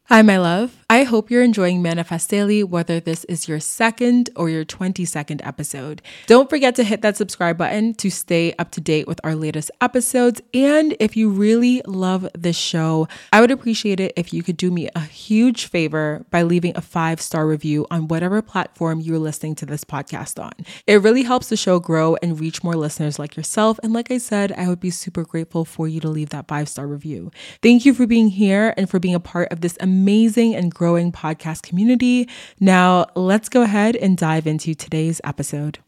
Hi, my love. I hope you're enjoying Manifest Daily, whether this is your second or your 22nd episode. Don't forget to hit that subscribe button to stay up to date with our latest episodes. And if you really love this show, I would appreciate it if you could do me a huge favor by leaving a 5-star review on whatever platform you're listening to this podcast on. It really helps the show grow and reach more listeners like yourself. And like I said, I would be super grateful for you to leave that 5-star review. Thank you for being here and for being a part of this amazing and growing podcast community. Now, let's go ahead and dive into today's episode.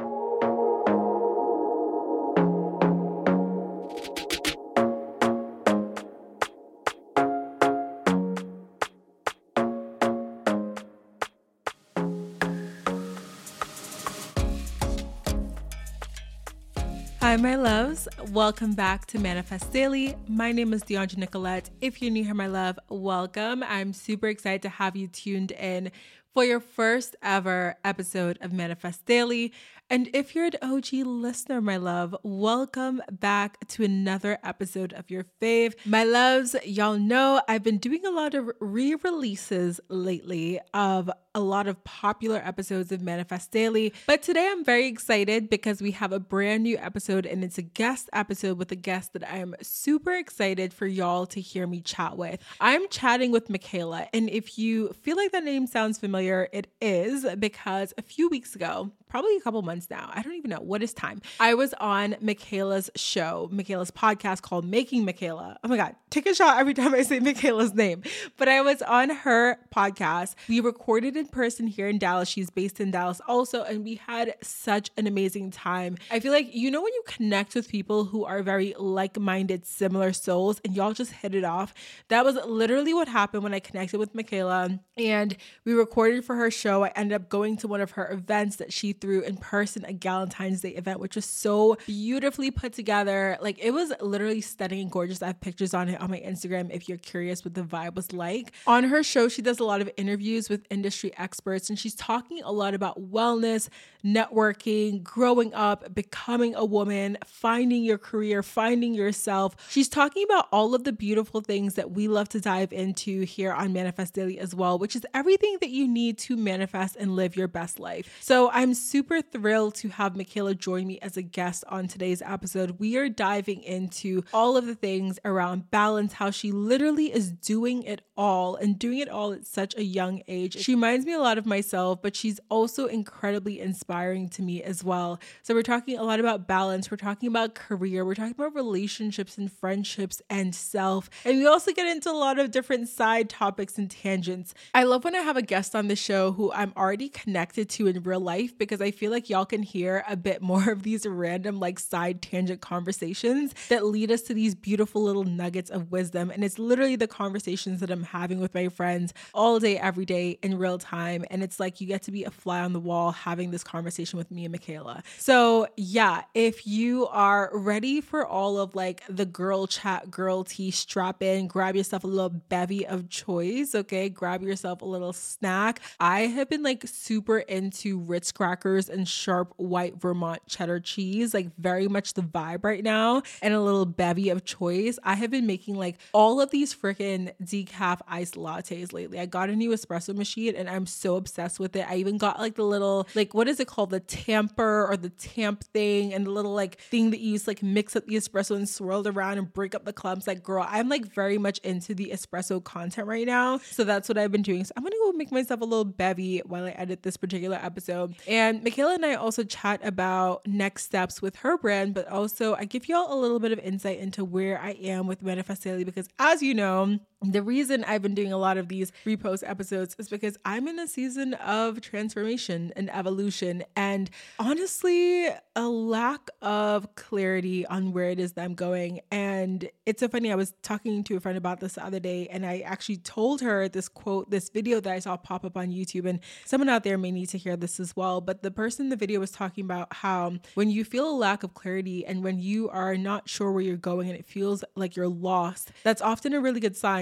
Hi, my loves. Welcome back to Manifest Daily. My name is Deandra Nicolette. If you're new here, my love, welcome. I'm super excited to have you tuned in for your first ever episode of Manifest Daily. And if you're an OG listener, my love, welcome back to another episode of your fave. My loves, y'all know I've been doing a lot of re-releases lately of a lot of popular episodes of Manifest Daily. But today I'm very excited because we have a brand new episode and it's a guest episode with a guest that I am super excited for y'all to hear me chat with. I'm chatting with Michaela. And if you feel like that name sounds familiar, it is because a few weeks ago, probably a couple months now, I don't even know what is time, I was on Michaela's show, Michaela's podcast called Making Michaela. Oh my God, take a shot every time I say Michaela's name. But I was on her podcast. We recorded in person here in Dallas. She's based in Dallas also. And we had such an amazing time. I feel like, you know, when you connect with people who are very like-minded, similar souls, and y'all just hit it off. That was literally what happened when I connected with Michaela. And we recorded for her show. I ended up going to one of her events that she threw in person, a Galentine's Day event, which was so beautifully put together. Like, it was literally stunning and gorgeous. I have pictures on it on my Instagram if you're curious what the vibe was like. On her show, she does a lot of interviews with industry experts, and she's talking a lot about wellness, networking, growing up, becoming a woman, finding your career, finding yourself. She's talking about all of the beautiful things that we love to dive into here on Manifest Daily as well, which is everything that you need to manifest and live your best life. So I'm super thrilled to have Michaela join me as a guest on today's episode. We are diving into all of the things around balance, how she literally is doing it all and doing it all at such a young age. She reminds me a lot of myself, but she's also incredibly inspiring to me as well. So we're talking a lot about balance. We're talking about career. We're talking about relationships and friendships and self. And we also get into a lot of different side topics and tangents. I love when I have a guest on the show who I'm already connected to in real life, because I feel like y'all can hear a bit more of these random like side tangent conversations that lead us to these beautiful little nuggets of wisdom. And it's literally the conversations that I'm having with my friends all day, every day in real time. And it's like you get to be a fly on the wall having this conversation with me and Michaela. So yeah, if you are ready for all of like the girl chat, girl tea, strap in, grab yourself a little bevy of choice. Okay. Grab yourself a little snack. I have been like super into Ritz crackers and sharp white Vermont cheddar cheese, like very much the vibe right now, and a little bevy of choice. I have been making like all of these freaking decaf iced lattes lately. I got a new espresso machine and I'm so obsessed with it. I even got like the little, like, what is it called? The tamper or the tamp thing, and the little like thing that you use to like mix up the espresso and swirl it around and break up the clumps. Like, girl, I'm like very much into the espresso content right now. So that's what I've been doing. So I'm going to go make myself a little bevy while I edit this particular episode. And Michaela and I also chat about next steps with her brand, but also I give y'all a little bit of insight into where I am with Manifest Daily, because as you know, the reason I've been doing a lot of these repost episodes is because I'm in a season of transformation and evolution, and honestly, a lack of clarity on where it is that I'm going. And it's so funny. I was talking to a friend about this the other day, and I actually told her this quote, this video that I saw pop up on YouTube, and someone out there may need to hear this as well. But the person in the video was talking about how when you feel a lack of clarity and when you are not sure where you're going and it feels like you're lost, that's often a really good sign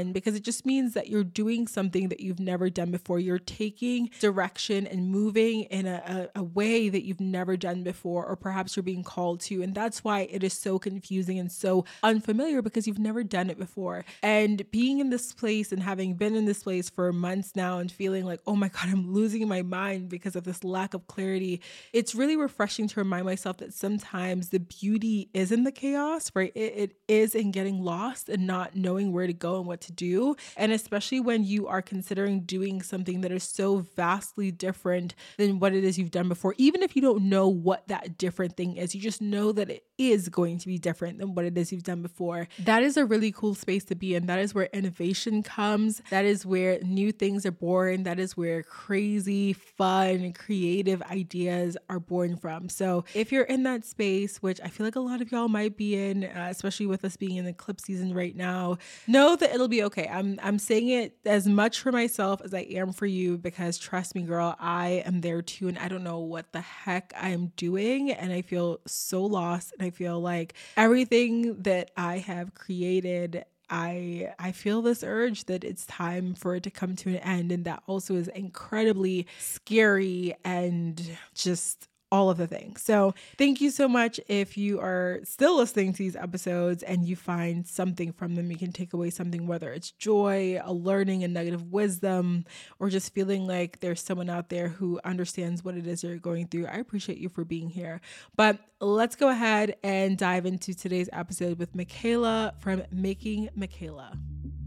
fun because it just means that you're doing something that you've never done before. You're taking direction and moving in a way that you've never done before, or perhaps you're being called to. And that's why it is so confusing and so unfamiliar, because you've never done it before. And being in this place and having been in this place for months now and feeling like, oh my God, I'm losing my mind because of this lack of clarity, it's really refreshing to remind myself that sometimes the beauty is in the chaos, right? It is in getting lost and not knowing where to go and what to do. And especially when you are considering doing something that is so vastly different than what it is you've done before, even if you don't know what that different thing is, you just know that it is going to be different than what it is you've done before. That is a really cool space to be in. That is where innovation comes. That is where new things are born. That is where crazy, fun, creative ideas are born from. So if you're in that space, which I feel like a lot of y'all might be in, especially with us being in the clip season right now, know that it'll be okay. I'm saying it as much for myself as I am for you, because trust me, girl, I am there too. And I don't know what the heck I am doing. And I feel so lost. And I feel like everything that I have created, I feel this urge that it's time for it to come to an end. And that also is incredibly scary and just all of the things. So thank you so much. If you are still listening to these episodes and you find something from them, you can take away something, whether it's joy, a learning, a nugget of wisdom, or just feeling like there's someone out there who understands what it is you're going through. I appreciate you for being here. But let's go ahead and dive into today's episode with Michaela from Making Michaela.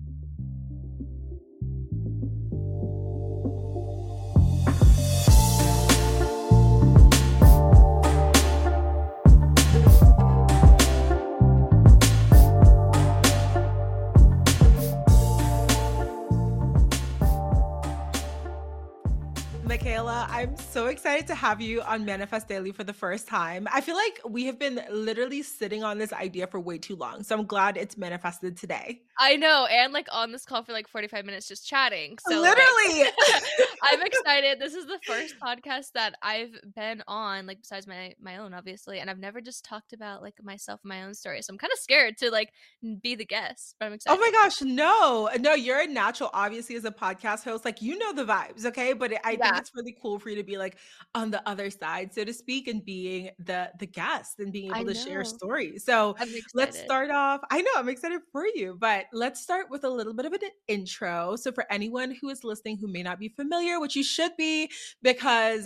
Michaela, I'm so excited to have you on Manifest Daily for the first time. I feel like we have been literally sitting on this idea for way too long, so I'm glad it's manifested today. I know, and like on this call for like 45 minutes just chatting. So literally, like, I'm excited. This is the first podcast that I've been on, like besides my own, obviously, and I've never just talked about like myself and my own story. So I'm kind of scared to like be the guest, but I'm excited. Oh my gosh, no, you're a natural, obviously, as a podcast host. Like, you know the vibes, okay? But I think it's really cool for you to be like on the other side, so to speak, and being the guest and being able to share stories. So let's start off. I know, I'm excited for you, but let's start with a little bit of an intro. So for anyone who is listening who may not be familiar, which you should be, because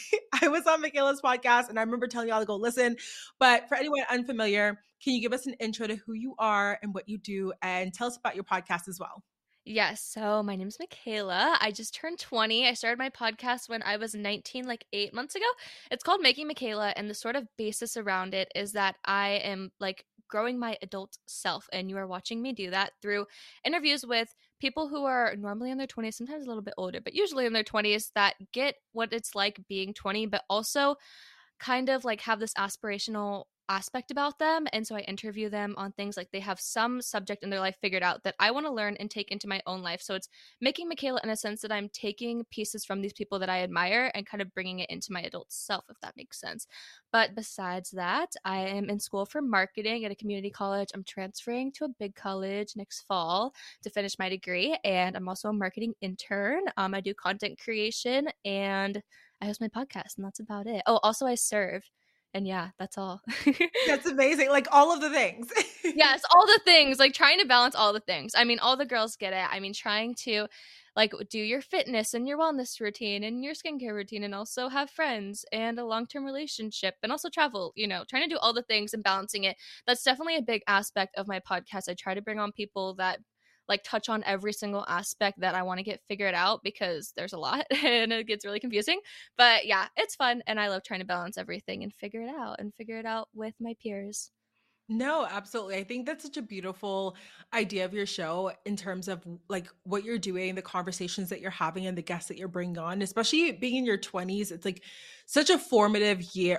I was on Michaela's podcast and I remember telling y'all to go listen. But for anyone unfamiliar, can you give us an intro to who you are and what you do, and tell us about your podcast as well? Yes. So my name is Michaela. I just turned 20. I started my podcast when I was 19, like 8 months ago. It's called Making Michaela. And the sort of basis around it is that I am like growing my adult self. And you are watching me do that through interviews with people who are normally in their 20s, sometimes a little bit older, but usually in their 20s, that get what it's like being 20, but also kind of like have this aspirational aspect about them. And so I interview them on things like they have some subject in their life figured out that I want to learn and take into my own life. So it's Making Michaela in a sense that I'm taking pieces from these people that I admire and kind of bringing it into my adult self, if that makes sense. But besides that, I am in school for marketing at a community college. I'm transferring to a big college next fall to finish my degree. And I'm also a marketing intern. I do content creation and I host my podcast, and that's about it. Oh, also I serve. And yeah, that's all. That's amazing. Like all of the things. Yes, all the things. Like trying to balance all the things. I mean, all the girls get it. I mean, trying to like do your fitness and your wellness routine and your skincare routine, and also have friends and a long-term relationship and also travel, trying to do all the things and balancing it. That's definitely a big aspect of my podcast. I try to bring on people that like touch on every single aspect that I want to get figured out, because there's a lot and it gets really confusing. But yeah, it's fun. And I love trying to balance everything and figure it out with my peers. No, absolutely. I think that's such a beautiful idea of your show in terms of like what you're doing, the conversations that you're having, and the guests that you're bringing on, especially being in your 20s. It's like such a formative year.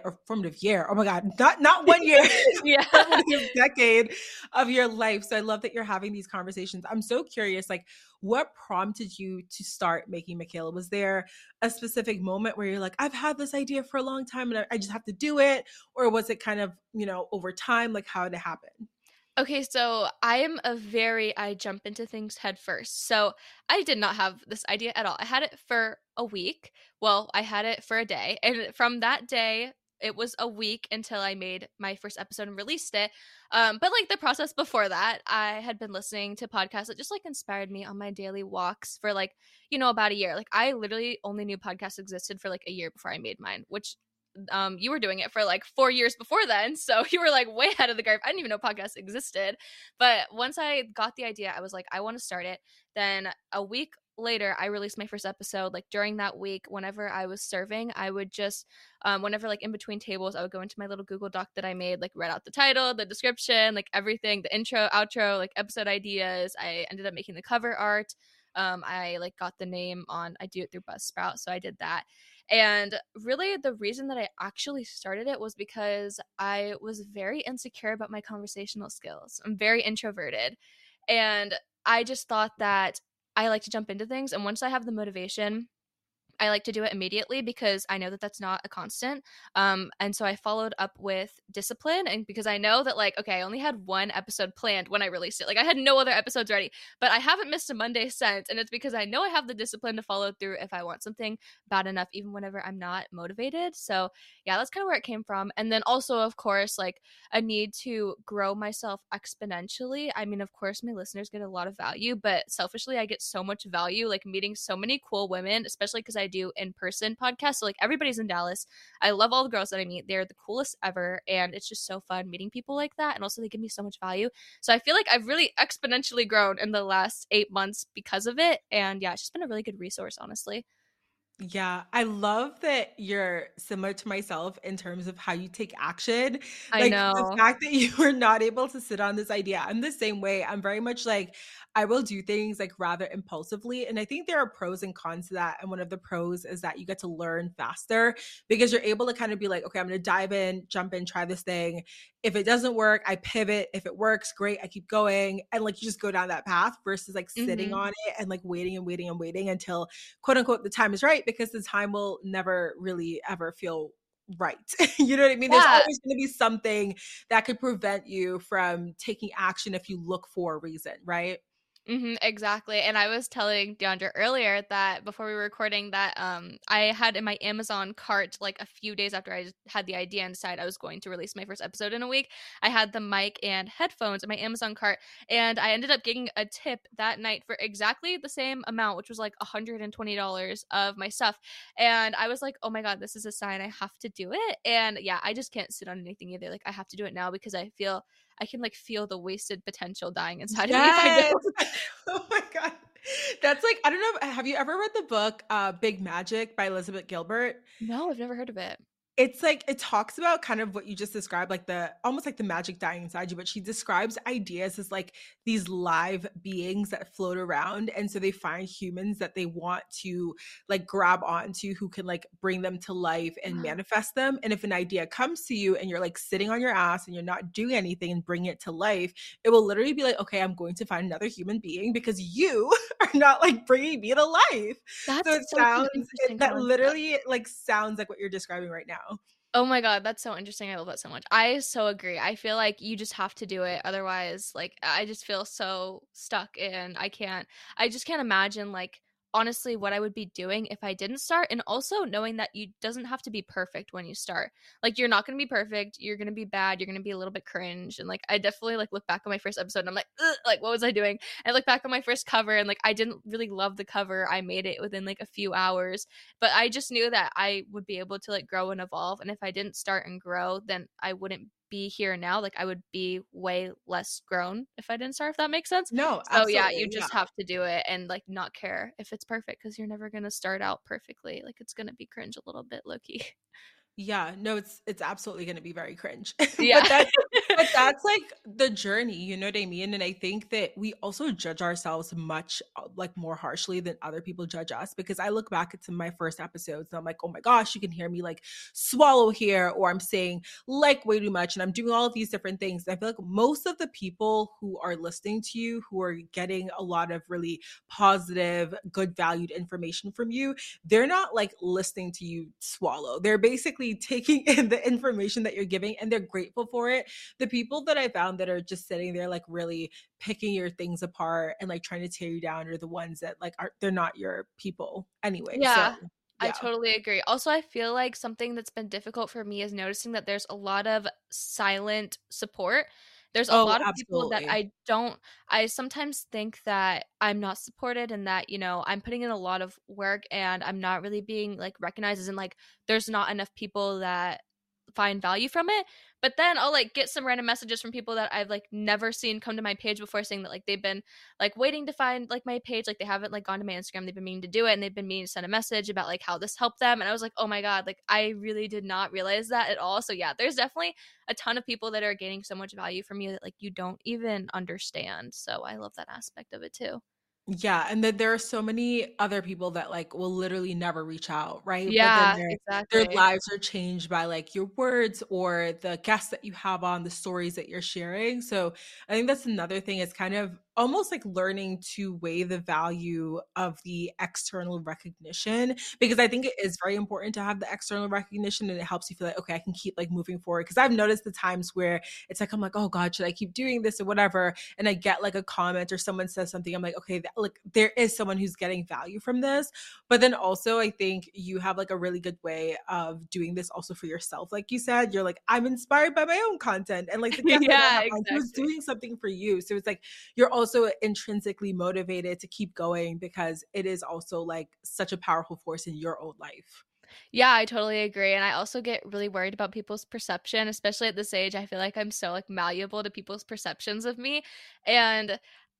Oh my God, not 1 year, yeah, formative decade of your life. So I love that you're having these conversations. I'm so curious, like what prompted you to start Making Michaela? Was there a specific moment where you're like, I've had this idea for a long time and I just have to do it? Or was it kind of, over time, like how did it happen? Okay, so I jump into things head first. So I did not have this idea at all. I had it for a week. Well, I had it for a day. And from that day, it was a week until I made my first episode and released it. But like the process before that, I had been listening to podcasts that just like inspired me on my daily walks for like, about a year. Like I literally only knew podcasts existed for like a year before I made mine, which you were doing it for like 4 years before then. So you were like way ahead of the curve. I didn't even know podcasts existed. But once I got the idea, I was like, I want to start it. Then a week later, I released my first episode. Like during that week, whenever I was serving, I would just, whenever like in between tables, I would go into my little Google Doc that I made, like write out the title, the description, like everything, the intro, outro, like episode ideas. I ended up making the cover art. I like got the name on, I do it through Buzzsprout. So I did that. And really, the reason that I actually started it was because I was very insecure about my conversational skills. I'm very introverted. And I just thought that I like to jump into things. And once I have the motivation, I like to do it immediately because I know that that's not a constant. And so I followed up with discipline, and because I know that like, okay, I only had one episode planned when I released it. Like I had no other episodes ready, but I haven't missed a Monday since. And it's because I know I have the discipline to follow through if I want something bad enough, even whenever I'm not motivated. So yeah, that's kind of where it came from. And then also, of course, like a need to grow myself exponentially. I mean, of course, my listeners get a lot of value, but selfishly, I get so much value, like meeting so many cool women, especially because I do in-person podcasts. So like everybody's in Dallas. I love all the girls that I meet. They're the coolest ever. And it's just so fun meeting people like that. And also they give me so much value. So I feel like I've really exponentially grown in the last 8 months because of it. And yeah, it's just been a really good resource, honestly. Yeah, I love that you're similar to myself in terms of how you take action. I Like the know. fact that you were not able to sit on this idea. I'm the same way. I'm very much like I will do things like rather impulsively. And I think there are pros and cons to that. And one of the pros is that you get to learn faster because you're able to kind of be like, okay, I'm going to dive in, jump in, try this thing. If it doesn't work, I pivot. If it works, great, I keep going. And like you just go down that path versus like sitting Mm-hmm. on it and like waiting and waiting and waiting until quote unquote the time is right, because the time will never really ever feel right. You know what I mean? There's Yeah. always going to be something that could prevent you from taking action if you look for a reason, right? Exactly. And I was telling Deandra earlier that before we were recording that I had in my Amazon cart like a few days after I had the idea and decided I was going to release my first episode in a week. I had the mic and headphones in my Amazon cart, and I ended up getting a tip that night for exactly the same amount, which was like $120 of my stuff. And I was like, oh my God, this is a sign I have to do it. And yeah, I just can't sit on anything either. Like I have to do it now because I can like feel the wasted potential dying inside of me if I Yes. don't. Oh my God. That's like, I don't know. Have you ever read the book Big Magic by Elizabeth Gilbert? No, I've never heard of it. It's like it talks about kind of what you just described, like the almost like the magic dying inside you, but she describes ideas as like these live beings that float around. And so they find humans that they want to like grab onto who can like bring them to life and manifest them. And if an idea comes to you and you're like sitting on your ass and you're not doing anything and bringing it to life, it will literally be like, okay, I'm going to find another human being because you are not like bringing me to life. So That's it such an sounds, interesting that concept. literally like sounds like what you're describing right now. Oh my God, that's so interesting. I love that so much. I so agree. I feel like you just have to do it. Otherwise, like I just feel so stuck and I just can't imagine like honestly what I would be doing if I didn't start. And also knowing that you doesn't have to be perfect when you start. Like you're not gonna be perfect, you're gonna be bad, you're gonna be a little bit cringe. And like I definitely like look back on my first episode and I'm like, ugh, like what was I doing? I look back on my first cover and like I didn't really love the cover. I made it within like a few hours, but I just knew that I would be able to like grow and evolve. And if I didn't start and grow, then I wouldn't be here now. Like I would be way less grown if I didn't start, if that makes sense. No, So yeah, you absolutely. Yeah. just have to do it and like not care if it's perfect because you're never gonna start out perfectly. Like it's gonna be cringe a little bit, low key. Yeah, no, it's absolutely gonna be very cringe. Yeah. But that's like the journey, you know what I mean? And I think that we also judge ourselves much like more harshly than other people judge us, because I look back at some of my first episodes and I'm like, oh my gosh, you can hear me like swallow here, or I'm saying like way too much, and I'm doing all of these different things. And I feel like most of the people who are listening to you, who are getting a lot of really positive, good valued information from you, they're not like listening to you swallow. They're basically basically taking in the information that you're giving and they're grateful for it. The people that I found that are just sitting there like really picking your things apart and like trying to tear you down are the ones that like are they're not your people anyway. So Yeah, I yeah. totally agree. Also, I feel like something that's been difficult for me is noticing that there's a lot of silent support. There's a Oh, lot of people that absolutely. I sometimes think that I'm not supported and that, I'm putting in a lot of work and I'm not really being like recognized as in like there's not enough people that find value from it. But then I'll like get some random messages from people that I've like never seen come to my page before saying that like they've been like waiting to find like my page, like they haven't like gone to my Instagram, they've been meaning to do it and they've been meaning to send a message about like how this helped them. And I was like, oh my god, like I really did not realize that at all. So yeah, there's definitely a ton of people that are gaining so much value from you that like you don't even understand. So I love that aspect of it too. Yeah, and then there are so many other people that like will literally never reach out, right? But then Yeah, their exactly. lives are changed by like your words or the guests that you have on, the stories that you're sharing. So I think that's another thing. It's kind of almost like learning to weigh the value of the external recognition because I think it is very important to have the external recognition and it helps you feel like okay, I can keep like moving forward. Because I've noticed the times where it's like I'm like, oh God, should I keep doing this or whatever? And I get like a comment or someone says something, I'm like, okay, like there is someone who's getting value from this. But then also, I think you have like a really good way of doing this also for yourself. Like you said, you're like, I'm inspired by my own content. And like the guest that I Yeah, have on, he was exactly. doing something for you. So it's like you're also intrinsically motivated to keep going because it is also like such a powerful force in your own life. Yeah, I totally agree. And I also get really worried about people's perception, especially at this age. I feel like I'm so like malleable to people's perceptions of me. And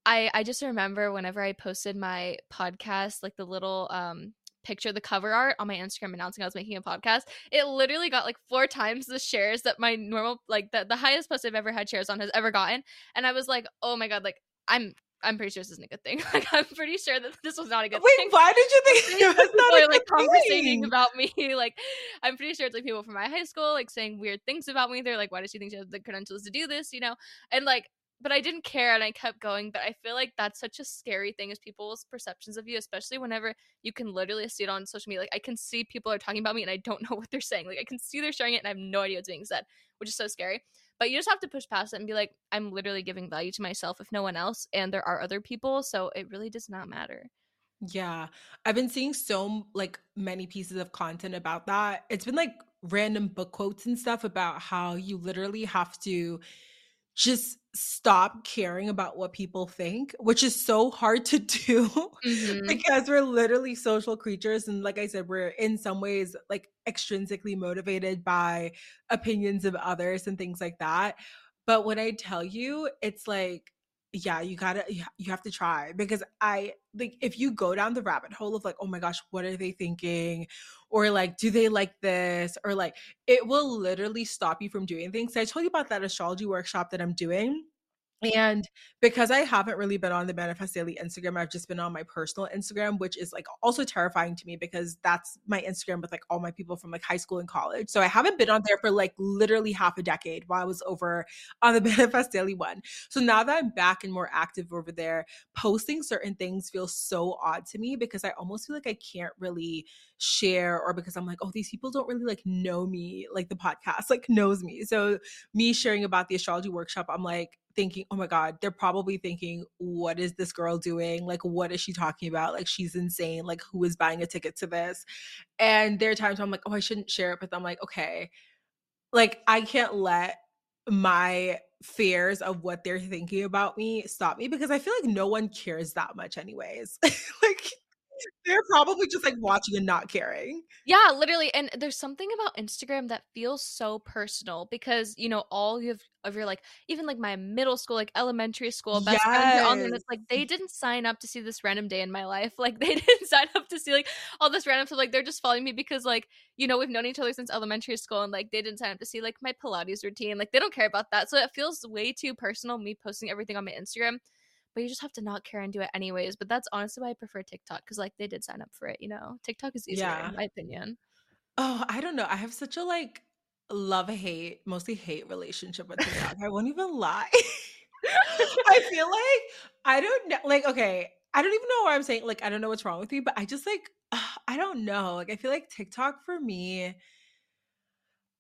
I just remember whenever I posted my podcast, like the little picture, the cover art on my Instagram announcing I was making a podcast, it literally got like 4 times the shares that my normal like the highest post I've ever had shares on has ever gotten. And I was like, oh my God, like I'm pretty sure this isn't a good thing. Like I'm pretty sure that this was not a good Wait, thing. why did you I'm think pretty it sure was people not a are like good conversating thing? about me. Like, I'm pretty sure it's like people from my high school, like saying weird things about me. They're like, why does she think she has the credentials to do this? And like, but I didn't care and I kept going. But I feel like that's such a scary thing is people's perceptions of you, especially whenever you can literally see it on social media. Like, I can see people are talking about me and I don't know what they're saying. Like, I can see they're sharing it and I have no idea what's being said, which is so scary. But you just have to push past it and be like, I'm literally giving value to myself, if no one else. And there are other people. So it really does not matter. Yeah. I've been seeing so like many pieces of content about that. It's been like random book quotes and stuff about how you literally have to just stop caring about what people think, which is so hard to do Hmm. because we're literally social creatures. And like I said, we're in some ways like extrinsically motivated by opinions of others and things like that. But when I tell you, it's like, yeah, you have to try because I like if you go down the rabbit hole of like, oh my gosh, what are they thinking? Or like, do they like this? Or like, it will literally stop you from doing things. So I told you about that astrology workshop that I'm doing. And because I haven't really been on the Manifest Daily Instagram, I've just been on my personal Instagram, which is like also terrifying to me because that's my Instagram with like all my people from like high school and college. So I haven't been on there for like literally half a decade while I was over on the Manifest Daily one. So now that I'm back and more active over there, posting certain things feels so odd to me because I almost feel like I can't really share or because I'm like, oh, these people don't really like know me, like the podcast like knows me. So me sharing about the astrology workshop, I'm like thinking, oh my God, they're probably thinking, what is this girl doing? Like, what is she talking about? Like, she's insane. Like, who is buying a ticket to this? And there are times where I'm like, oh, I shouldn't share it. But I'm like, okay, like, I can't let my fears of what they're thinking about me stop me because I feel like no one cares that much, anyways. Like, they're probably just like watching and not caring. Yeah, literally. And there's something about Instagram that feels so personal because, all of your like even like my middle school, like elementary school best friends are on there and Yes. it's like they didn't sign up to see this random day in my life. Like they didn't sign up to see like all this random stuff. Like they're just following me because like, we've known each other since elementary school and like they didn't sign up to see like my Pilates routine. Like they don't care about that. So it feels way too personal, me posting everything on my Instagram. But you just have to not care and do it anyways. But that's honestly why I prefer TikTok because like they did sign up for it. TikTok is easier in Yeah. my opinion. Oh, I don't know. I have such a like love hate, mostly hate relationship with TikTok. I won't even lie. I feel like I don't know. Like, okay, I don't even know what I'm saying. Like, I don't know what's wrong with you, but I just like, I don't know. Like, I feel like TikTok for me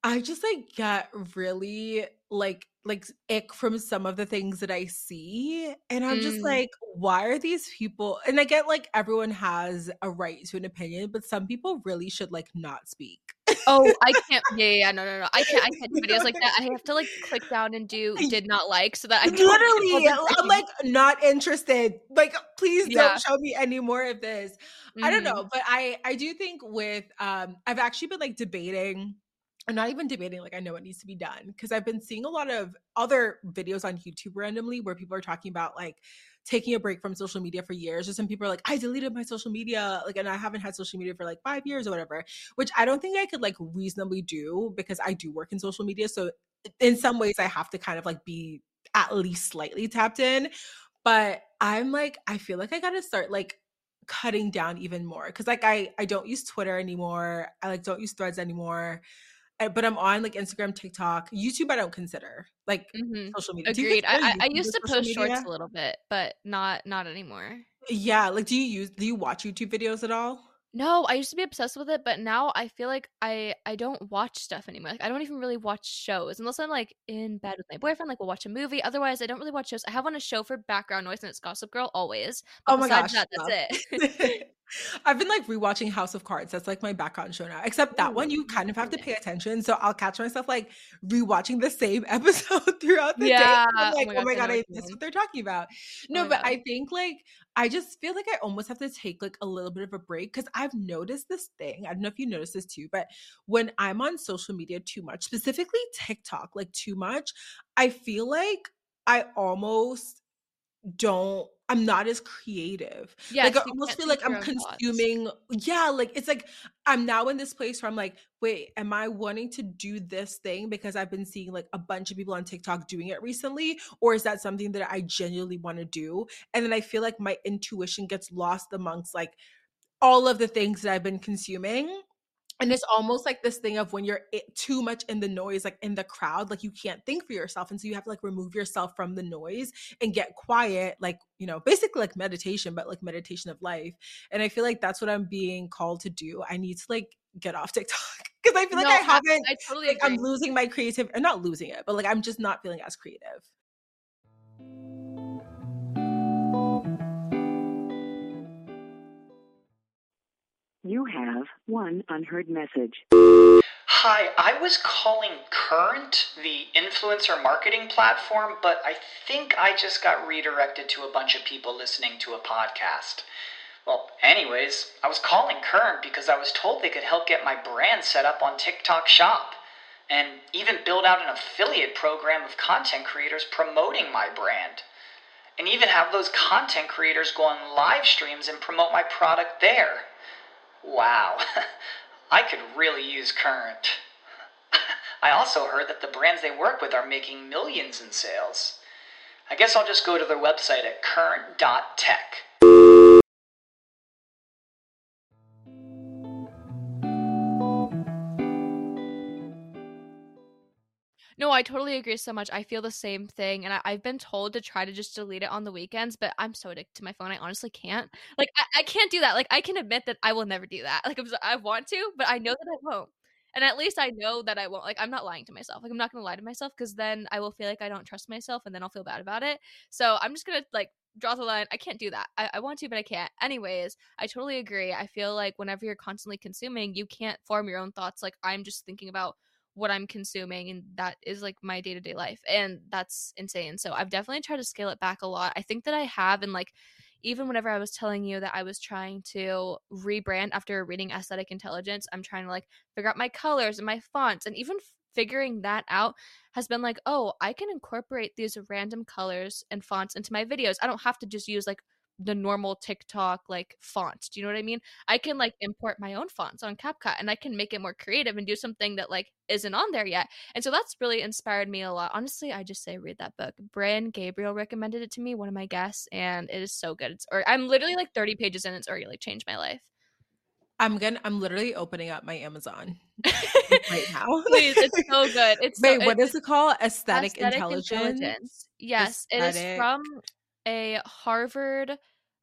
I just like get really like ick from some of the things that I see. And I'm just Mm. like, why are these people? And I get like everyone has a right to an opinion, but some people really should like not speak. Oh, I can't yeah, no, no, no. I can't do videos like that. I have to, like, click down and do did not like so that I don't get all Literally, the I'm things. like not interested. Like, please don't Yeah. show me any more of this. I don't Mhm. know, but I do think with I've actually been like debating. I'm not even debating, like I know it needs to be done because I've been seeing a lot of other videos on YouTube randomly where people are talking about like taking a break from social media for years. Or some people are like, I deleted my social media, like, and I haven't had social media for like 5 years or whatever, which I don't think I could like reasonably do because I do work in social media. So in some ways I have to kind of like be at least slightly tapped in. But I'm like, I feel like I gotta start like cutting down even more because like I don't use Twitter anymore. I like don't use Threads anymore. But I'm on like Instagram, TikTok, YouTube. I don't consider like Mhm. social media. Do you Agreed. consider I YouTube used as to social post shorts media? a little bit, but not anymore. Yeah. Like, do you watch YouTube videos at all? No, I used to be obsessed with it, but now I feel like I don't watch stuff anymore. Like, I don't even really watch shows unless I'm, like, in bed with my boyfriend, like, we'll watch a movie. Otherwise, I don't really watch shows. I have on a show for background noise, and it's Gossip Girl always, but Oh my besides gosh, that, that's love. it. I've been like rewatching House of Cards. That's like my background show now. Except that one, Ooh, you kind never of have seen to it. pay attention. So I'll catch myself like rewatching the same episode throughout the day. Yeah. I'm Oh like, my oh gosh, my I know God, what I you missed mean. what they're talking about. Oh No, my but god. I think like I just feel like I almost have to take like a little bit of a break because I've noticed this thing. I don't know if you noticed this too, but when I'm on social media too much, specifically TikTok, like too much, I feel like I almost don't I'm not as creative. Like, I Yes, you almost can't feel think like your I'm own thoughts. consuming yeah, like, it's like I'm now in this place where I'm like, "Wait, am I wanting to do this thing because I've been seeing, like, a bunch of people on TikTok doing it recently, or is that something that I genuinely wanna do?" And then I feel like my intuition gets lost amongst, like, all of the things that I've been consuming, and it's almost like this thing of when you're too much in the noise, like in the crowd, like you can't think for yourself. And so you have to like remove yourself from the noise and get quiet, like, you know, basically like meditation, but like meditation of life. And I feel like that's what I'm being called to do. I need to like get off TikTok because I feel like I No, haven't, I totally like, I'm agree. losing my creative, or not losing it, but like I'm just not feeling as creative. You have one unheard message. Hi, I was calling Current, the influencer marketing platform, but I think I just got redirected to a bunch of people listening to a podcast. Well, anyways, I was calling Current because I was told they could help get my brand set up on TikTok Shop and even build out an affiliate program of content creators promoting my brand. And even have those content creators go on live streams and promote my product there. Wow, I could really use Current. I also heard that the brands they work with are making millions in sales. I guess I'll just go to their website at current.tech. No, I totally agree so much. I feel the same thing, and I've been told to try to just delete it on the weekends, but I'm so addicted to my phone, I honestly can't. Like, I can't do that. Like, I can admit that I will never do that. Like, I want to, but I know that I won't. And at least I know that I won't. Like, I'm not lying to myself. Like, I'm not gonna lie to myself because then I will feel like I don't trust myself, and then I'll feel bad about it. So I'm just gonna like draw the line. I can't do that. I want to, but I can't. Anyways, I totally agree. I feel like whenever you're constantly consuming, you can't form your own thoughts. Like, I'm just thinking about what I'm consuming, and that is like my day-to-day life, and that's insane. So I've definitely tried to scale it back a lot. I think that I have, and like even whenever I was telling you that I was trying to rebrand after reading Aesthetic Intelligence, I'm trying to like figure out my colors and my fonts, and even figuring that out has been like, oh, I can incorporate these random colors and fonts into my videos. I don't have to just use like the normal TikTok like fonts. Do you know what I mean? I can like import my own fonts on CapCut, and I can make it more creative and do something that like isn't on there yet. And so that's really inspired me a lot. Honestly, I just say read that book. Brian Gabriel recommended it to me, one of my guests, and it is so good. I'm literally like 30 pages in, it's already like changed my life. I'm literally opening up my Amazon right now. Please, it's so good. Wait, what is it called? Aesthetic Aesthetic Intelligence? Intelligence. Yes, it is Aesthetic. from a Harvard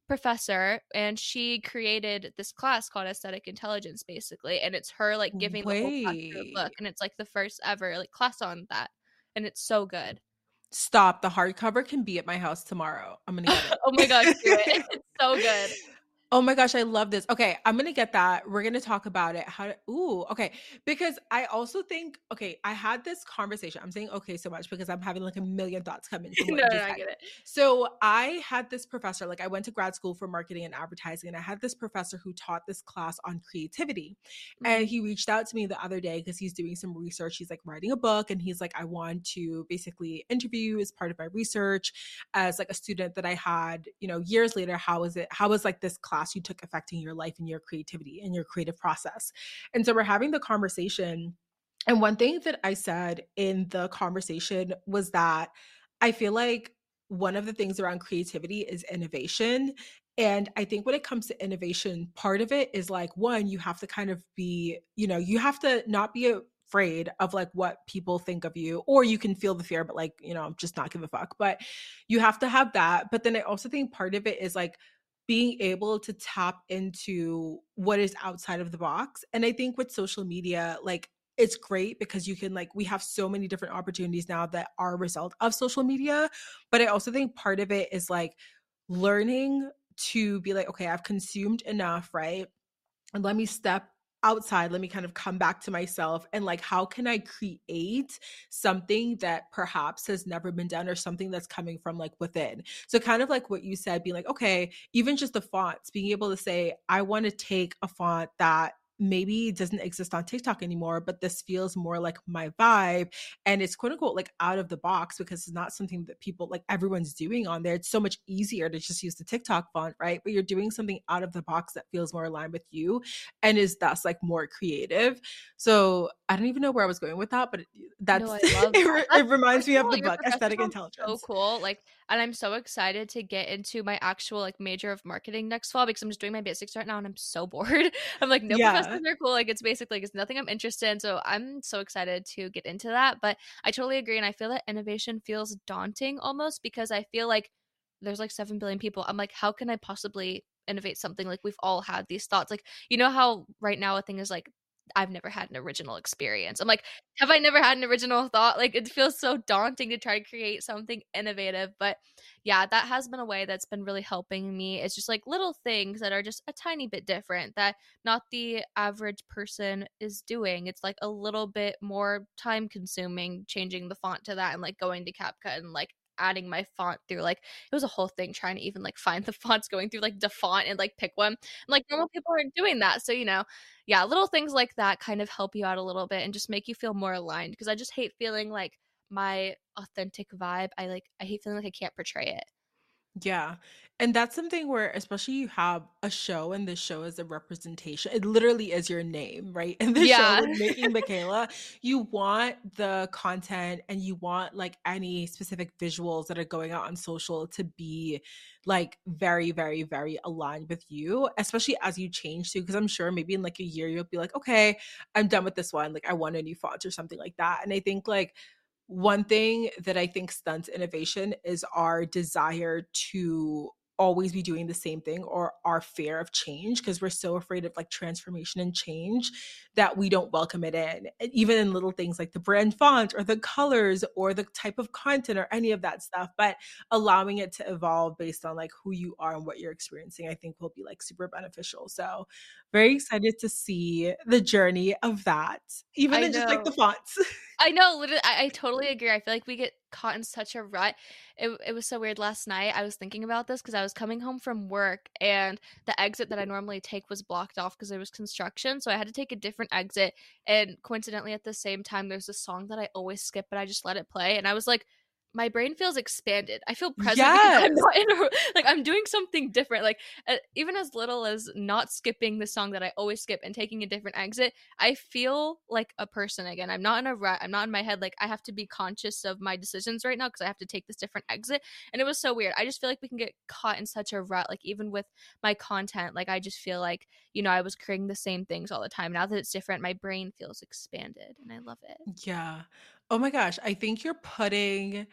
professor, and she created this class called Aesthetic Intelligence, basically, and it's her like giving the whole class through a book, Wait. and it's like the first ever like class on that, and it's so good. Stop. The hardcover can be at my house tomorrow. I'm gonna get Oh my gosh, do it. it. It's so good. Oh my gosh, I love this. Okay, I'm gonna get that. We're gonna talk about it. Okay. Because I also think, okay, I had this conversation. I'm saying okay so much because I'm having like a million thoughts coming from what No, you no, just I said. get it. So I had this professor, like I went to grad school for marketing and advertising, and I had this professor who taught this class on creativity. And Mhm. he reached out to me the other day because he's doing some research. He's like writing a book, and he's like, I want to basically interview you as part of my research as like a student that I had, years later. How was like this class you took affecting your life and your creativity and your creative process? And so we're having the conversation. And one thing that I said in the conversation was that I feel like one of the things around creativity is innovation. And I think when it comes to innovation, part of it is like, one, you have to kind of be, you have to not be afraid of like what people think of you, or you can feel the fear, but like, just not give a fuck. But you have to have that. But then I also think part of it is like being able to tap into what is outside of the box. And I think with social media, like it's great because you can like we have so many different opportunities now that are a result of social media. But I also think part of it is like learning to be like, okay, I've consumed enough, right? And let me step outside, let me kind of come back to myself, and like how can I create something that perhaps has never been done, or something that's coming from like within. So kind of like what you said, being like, okay, even just the fonts, being able to say, I want to take a font that maybe doesn't exist on TikTok anymore, but this feels more like my vibe, and it's quote unquote like out of the box because it's not something that people like everyone's doing on there. It's so much easier to just use the TikTok font, right? But you're doing something out of the box that feels more aligned with you and is thus like more creative. So I don't even know where I was going with that, but No, that's I love that. it That's reminds first me of of all, the your book professor Aesthetic sounds so Intelligence. cool, like, and I'm so excited to get into my actual, like, major of marketing next fall because I'm just doing my basics right now and I'm so bored. I'm like, "No, Yeah. professors are cool," like, it's basically like, it's nothing I'm interested in, so I'm so excited to get into that, but I totally agree, and I feel that innovation feels daunting almost because I feel like there's, like, 7 billion people. I'm like, "How can I possibly innovate something?" Like, we've all had these thoughts, like, you know how right now a thing is like, "I've never had an original experience." I'm like, have I never had an original thought? Like, it feels so daunting to try to create something innovative. But yeah, that has been a way that's been really helping me. It's just like little things that are just a tiny bit different that not the average person is doing. It's like a little bit more time consuming changing the font to that and like going to CapCut and like adding my font through like it was a whole thing trying to even like find the fonts going through like the font and like pick one. And, like normal people aren't doing that. So, yeah, little things like that kind of help you out a little bit and just make you feel more aligned because I just hate feeling like my authentic vibe. I hate feeling like I can't portray it. Yeah. And that's something where, especially you have a show and this show is a representation. It literally is your name, right? And the show Yeah. with Making Michaela, you want the content and you want like any specific visuals that are going out on social to be like very, very, very aligned with you, especially as you change too. Cause I'm sure maybe in like a year, you'll be like, okay, I'm done with this one. Like I want a new font or something like that. And I think like one thing that I think stunts innovation is our desire to always be doing the same thing, or our fear of change, because we're so afraid of like transformation and change that we don't welcome it in. And even in little things like the brand font or the colors or the type of content or any of that stuff, but allowing it to evolve based on like who you are and what you're experiencing, I think will be like super beneficial. So very excited to see the journey of that, even I in just like the know. fonts. I know, literally, I totally agree. I feel like we get caught in such a rut. It was so weird last night. I was thinking about this because I was coming home from work and the exit that I normally take was blocked off because there was construction. So I had to take a different exit. And coincidentally, at the same time, there's a song that I always skip, but I just let it play. And I was like, my brain feels expanded. I feel present because I'm Yes. not in a, like I'm doing something different. Like even as little as not skipping the song that I always skip and taking a different exit, I feel like a person again. I'm not in a rut. I'm not in my head. Like I have to be conscious of my decisions right now because I have to take this different exit. And it was so weird. I just feel like we can get caught in such a rut. Like even with my content, like I just feel like, I was creating the same things all the time. Now that it's different, my brain feels expanded and I love it. Yeah. Oh my gosh. I think you're putting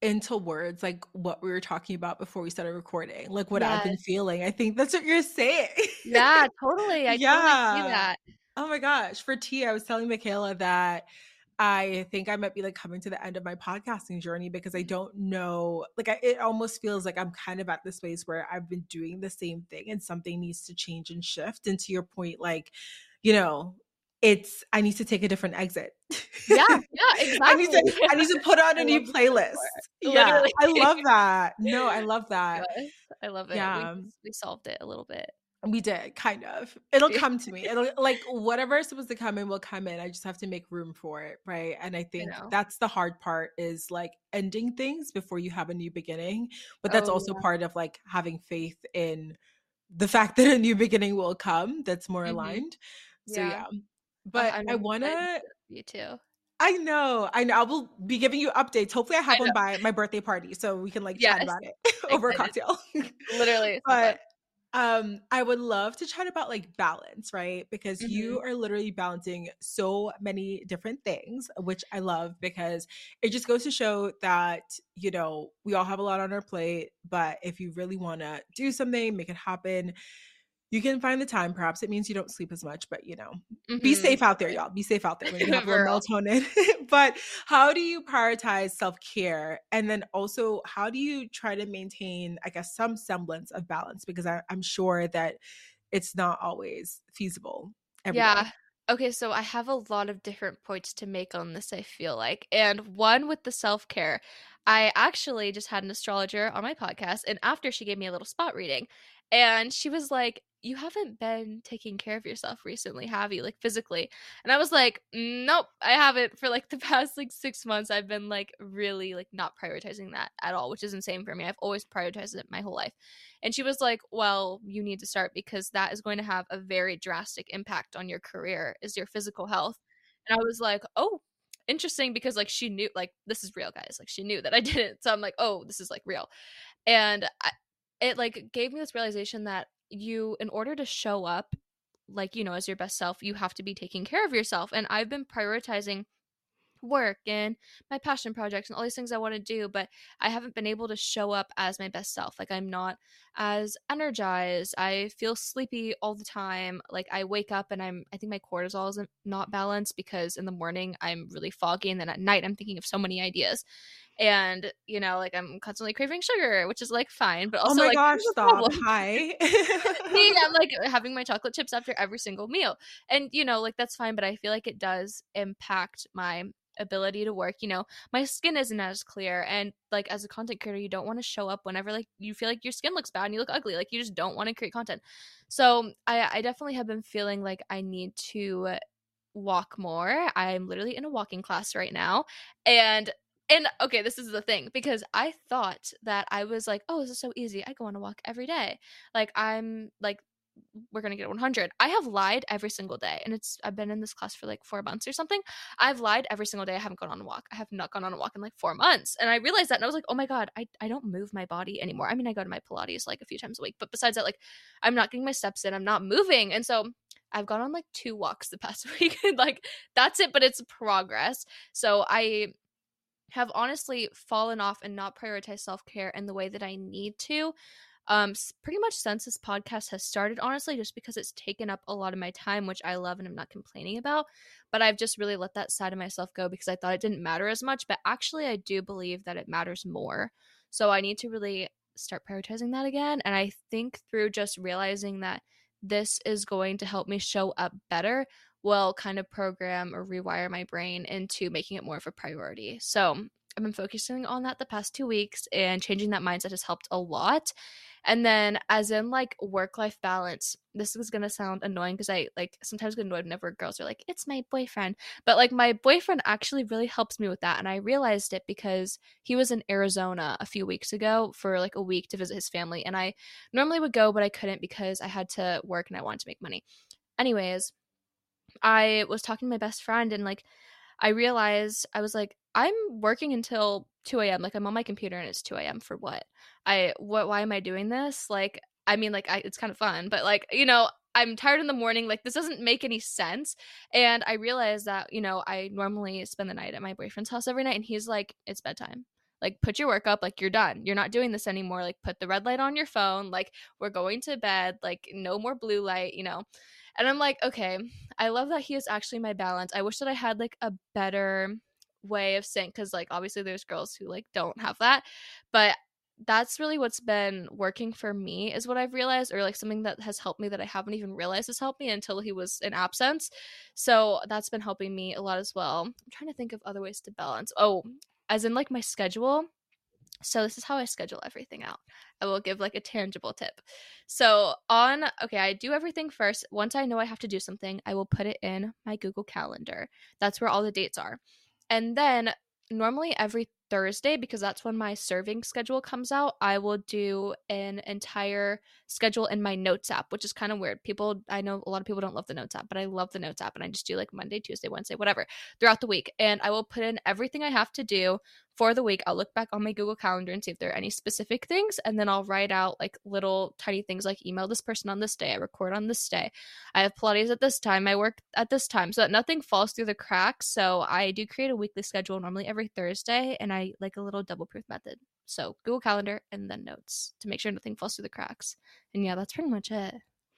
into words like what we were talking about before we started recording, like what I've been Yes. feeling. I think that's what you're saying. Yeah, totally. I totally see Yeah. that. Oh my gosh. For tea, I was telling Michaela that I think I might be like coming to the end of my podcasting journey because I don't know, like, it almost feels like I'm kind of at this space where I've been doing the same thing and something needs to change and shift. And to your point, like, you know, I need to take a different exit. Yeah, yeah, I need exactly. to, I need to put on I a love new the metaphor. playlist. Yeah. Literally. I love that. No, I love that. Yes, I love it. Yeah. We solved it a little bit. We did, kind of. It'll Yeah, come to me. It'll like whatever is supposed to come in will come in. I just have to make room for it, right? And I I think know. that's the hard part is like ending things before you have a new beginning. But that's Oh, also yeah. part of like having faith in the fact that a new beginning will come that's more Mhm. aligned. So Yeah. yeah. But I'm I excited to wanna hear from you too. I know, I know. I will be giving you updates. Hopefully I I have one know. by my birthday party so we can like chat Yes, about it over a excited. cocktail. Literally, it's so fun. But I would love to chat about like balance, right? Because you Mhm. are literally balancing so many different things, which I love because it just goes to show that, we all have a lot on our plate, but if you really want to do something, make it happen, you can find the time. Perhaps it means you don't sleep as much, but be Mhm. safe out there, y'all. Be safe out there. Maybe have a For little real. melatonin. But how do you prioritize self care? And then also, how do you try to maintain, I guess, some semblance of balance? Because I'm sure that it's not always feasible every day. Yeah. Okay, so I have a lot of different points to make on this, I feel like. And one with the self-care. I actually just had an astrologer on my podcast, and after she gave me a little spot reading, and she was like, "You haven't been taking care of yourself recently, have you? Like physically?" And I was like, "Nope, I haven't. For like the past like 6 months, I've been like really like not prioritizing that at all, which is insane for me. I've always prioritized it my whole life." And she was like, "Well, you need to start because that is going to have a very drastic impact on your career, is your physical health." And I was like, "Oh, interesting," because like she knew like this is real, guys. Like she knew that I didn't. So I'm like, "Oh, this is like real." And it like gave me this realization that you in order to show up like, as your best self, you have to be taking care of yourself. And I've been prioritizing work and my passion projects and all these things I want to do, but I haven't been able to show up as my best self. Like I'm not as energized. I feel sleepy all the time. Like I wake up and I think my cortisol isn't not balanced because in the morning I'm really foggy and then at night I'm thinking of so many ideas. And, like I'm constantly craving sugar, which is like fine, but Oh also my like gosh, there's a stop. problem. Hi. Me, I'm like having my chocolate chips after every single meal. And, like that's fine, but I feel like it does impact my ability to work. My skin isn't as clear. And like as a content creator, you don't want to show up whenever like you feel like your skin looks bad and you look ugly. Like you just don't want to create content. So I definitely have been feeling like I need to walk more. I'm literally in a walking class right now. And okay, this is the thing because I thought that I was like, oh, this is so easy. I go on a walk every day. Like I'm like we're gonna get 100. I have lied every single day, and I've been in this class for like 4 months or something. I've lied every single day. I haven't gone on a walk. I have not gone on a walk in like 4 months, and I realized that, and I was like, oh my god, I don't move my body anymore. I mean, I go to my Pilates like a few times a week, but besides that, like I'm not getting my steps in. I'm not moving, and so I've gone on like 2 walks the past week. Like that's it, but it's progress. So I have honestly fallen off and not prioritized self-care in the way that I need to pretty much since this podcast has started, honestly, just because it's taken up a lot of my time, which I love and I'm not complaining about. But I've just really let that side of myself go because I thought it didn't matter as much, but actually I do believe that it matters more. So I need to really start prioritizing that again. And I think through just realizing that this is going to help me show up better will kind of program or rewire my brain into making it more of a priority. So I've been focusing on that the past 2 weeks, and changing that mindset has helped a lot. And then, as in like work life balance, this is gonna sound annoying because I like sometimes get annoyed whenever girls are like, it's my boyfriend. But like, my boyfriend actually really helps me with that. And I realized it because he was in Arizona a few weeks ago for like a week to visit his family. And I normally would go, but I couldn't because I had to work and I wanted to make money. Anyways, I was talking to my best friend and like I realized I was like, I'm working until 2 a.m. Like I'm on my computer and it's 2 a.m. for what? Why am I doing this? Like, I mean, like it's kind of fun, but like, I'm tired in the morning. Like this doesn't make any sense. And I realized that, I normally spend the night at my boyfriend's house every night and he's like, it's bedtime. like put your work up, like you're done, you're not doing this anymore, like put the red light on your phone, like we're going to bed, like no more blue light, you know. And I'm like, okay, I love that he is actually my balance. I wish that I had like a better way of saying, because like obviously there's girls who like don't have that, but that's really what's been working for me, is what I've realized, or like something that has helped me that I haven't even realized has helped me until he was in absence. So that's been helping me a lot as well. I'm trying to think of other ways to balance. Oh, as in like my schedule. So this is how I schedule everything out. I will give like a tangible tip. So okay, I do everything first. Once I know I have to do something, I will put it in my Google Calendar. That's where all the dates are. And then normally every Thursday, because that's when my serving schedule comes out, I will do an entire schedule in my notes app, which is kind of weird. I know a lot of people don't love the notes app, but I love the notes app, and I just do like Monday, Tuesday, Wednesday, whatever, throughout the week. And I will put in everything I have to do for the week. I'll look back on my Google Calendar and see if there are any specific things, and then I'll write out like little tiny things like email this person on this day, I record on this day, I have Pilates at this time, I work at this time, so that nothing falls through the cracks. So I do create a weekly schedule normally every Thursday, and I like a little double proof method. So Google Calendar and then notes to make sure nothing falls through the cracks. And yeah, that's pretty much it.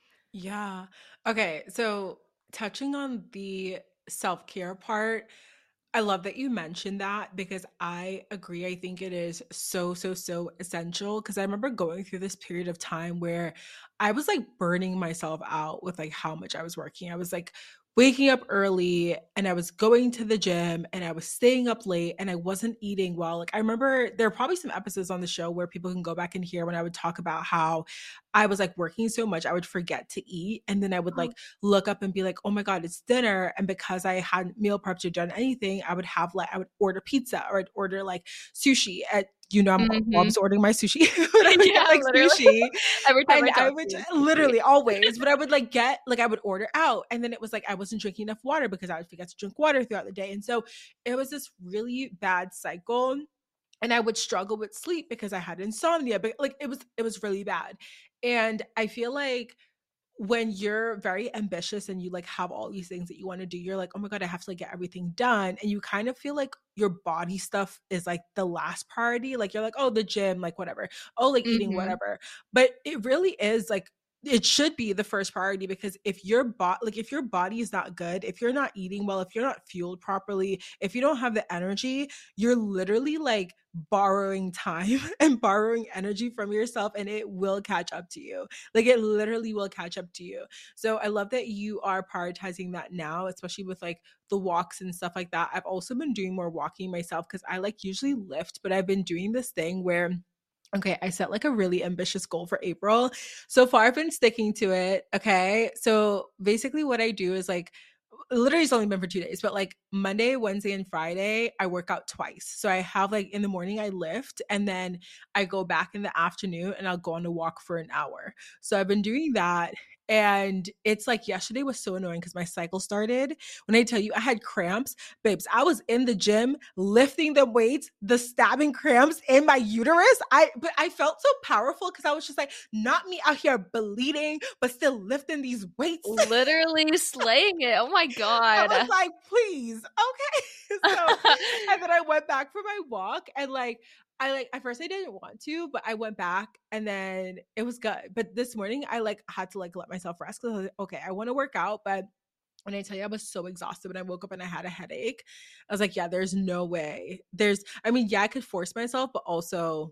Yeah. Okay. So touching on the self-care part, I love that you mentioned that because I agree. I think it is so, so, so essential because I remember going through this period of time where I was like burning myself out with like how much I was working. I was like waking up early and I was going to the gym and I was staying up late and I wasn't eating well. Like I remember there are probably some episodes on the show where people can go back and hear when I would talk about how I was like working so much, I would forget to eat. And then I would like look up and be like, oh my God, it's dinner. And because I hadn't meal prepped or done anything, I would order pizza or I'd order like sushi at, I'm always ordering my sushi, but I would Yeah, get like literally. sushi. Every time And I I talk would to you. literally always, but I would like I would order out. And then it was like I wasn't drinking enough water because I would forget to drink water throughout the day. And so it was this really bad cycle. And I would struggle with sleep because I had insomnia, but like it was really bad. And I feel like when you're very ambitious and you like have all these things that you want to do, you're like, oh my God, I have to like get everything done. And you kind of feel like your body stuff is like the last priority. Like you're like, oh, the gym, like whatever. Oh, like eating, whatever. But it really is like, it should be the first priority because if your body is not good, if you're not eating well, if you're not fueled properly, if you don't have the energy, you're literally like borrowing time and borrowing energy from yourself and it will catch up to you. Like it literally will catch up to you. So I love that you are prioritizing that now, especially with like the walks and stuff like that. I've also been doing more walking myself because I like usually lift, but I've been doing this thing where okay, I set like a really ambitious goal for April. So far, I've been sticking to it. Okay. So basically, what I do is like, literally it's only been for 2 days, but like Monday, Wednesday, and Friday, I work out twice. So I have like in the morning, I lift and then I go back in the afternoon and I'll go on a walk for an hour. So I've been doing that. And it's like yesterday was so annoying because my cycle started. When I tell you I had cramps, babes, I was in the gym lifting the weights, the stabbing cramps in my uterus. But I felt so powerful because I was just like, not me out here bleeding, but still lifting these weights. Literally slaying it. Oh my I God. was like, please, okay. So, and then I went back for my walk and like, at first I didn't want to, but I went back and then it was good. But this morning I like had to like let myself rest because I was like, okay, I want to work out, but when I tell you I was so exhausted when I woke up and I had a headache, I was like, yeah, there's no way. Yeah, I could force myself, but also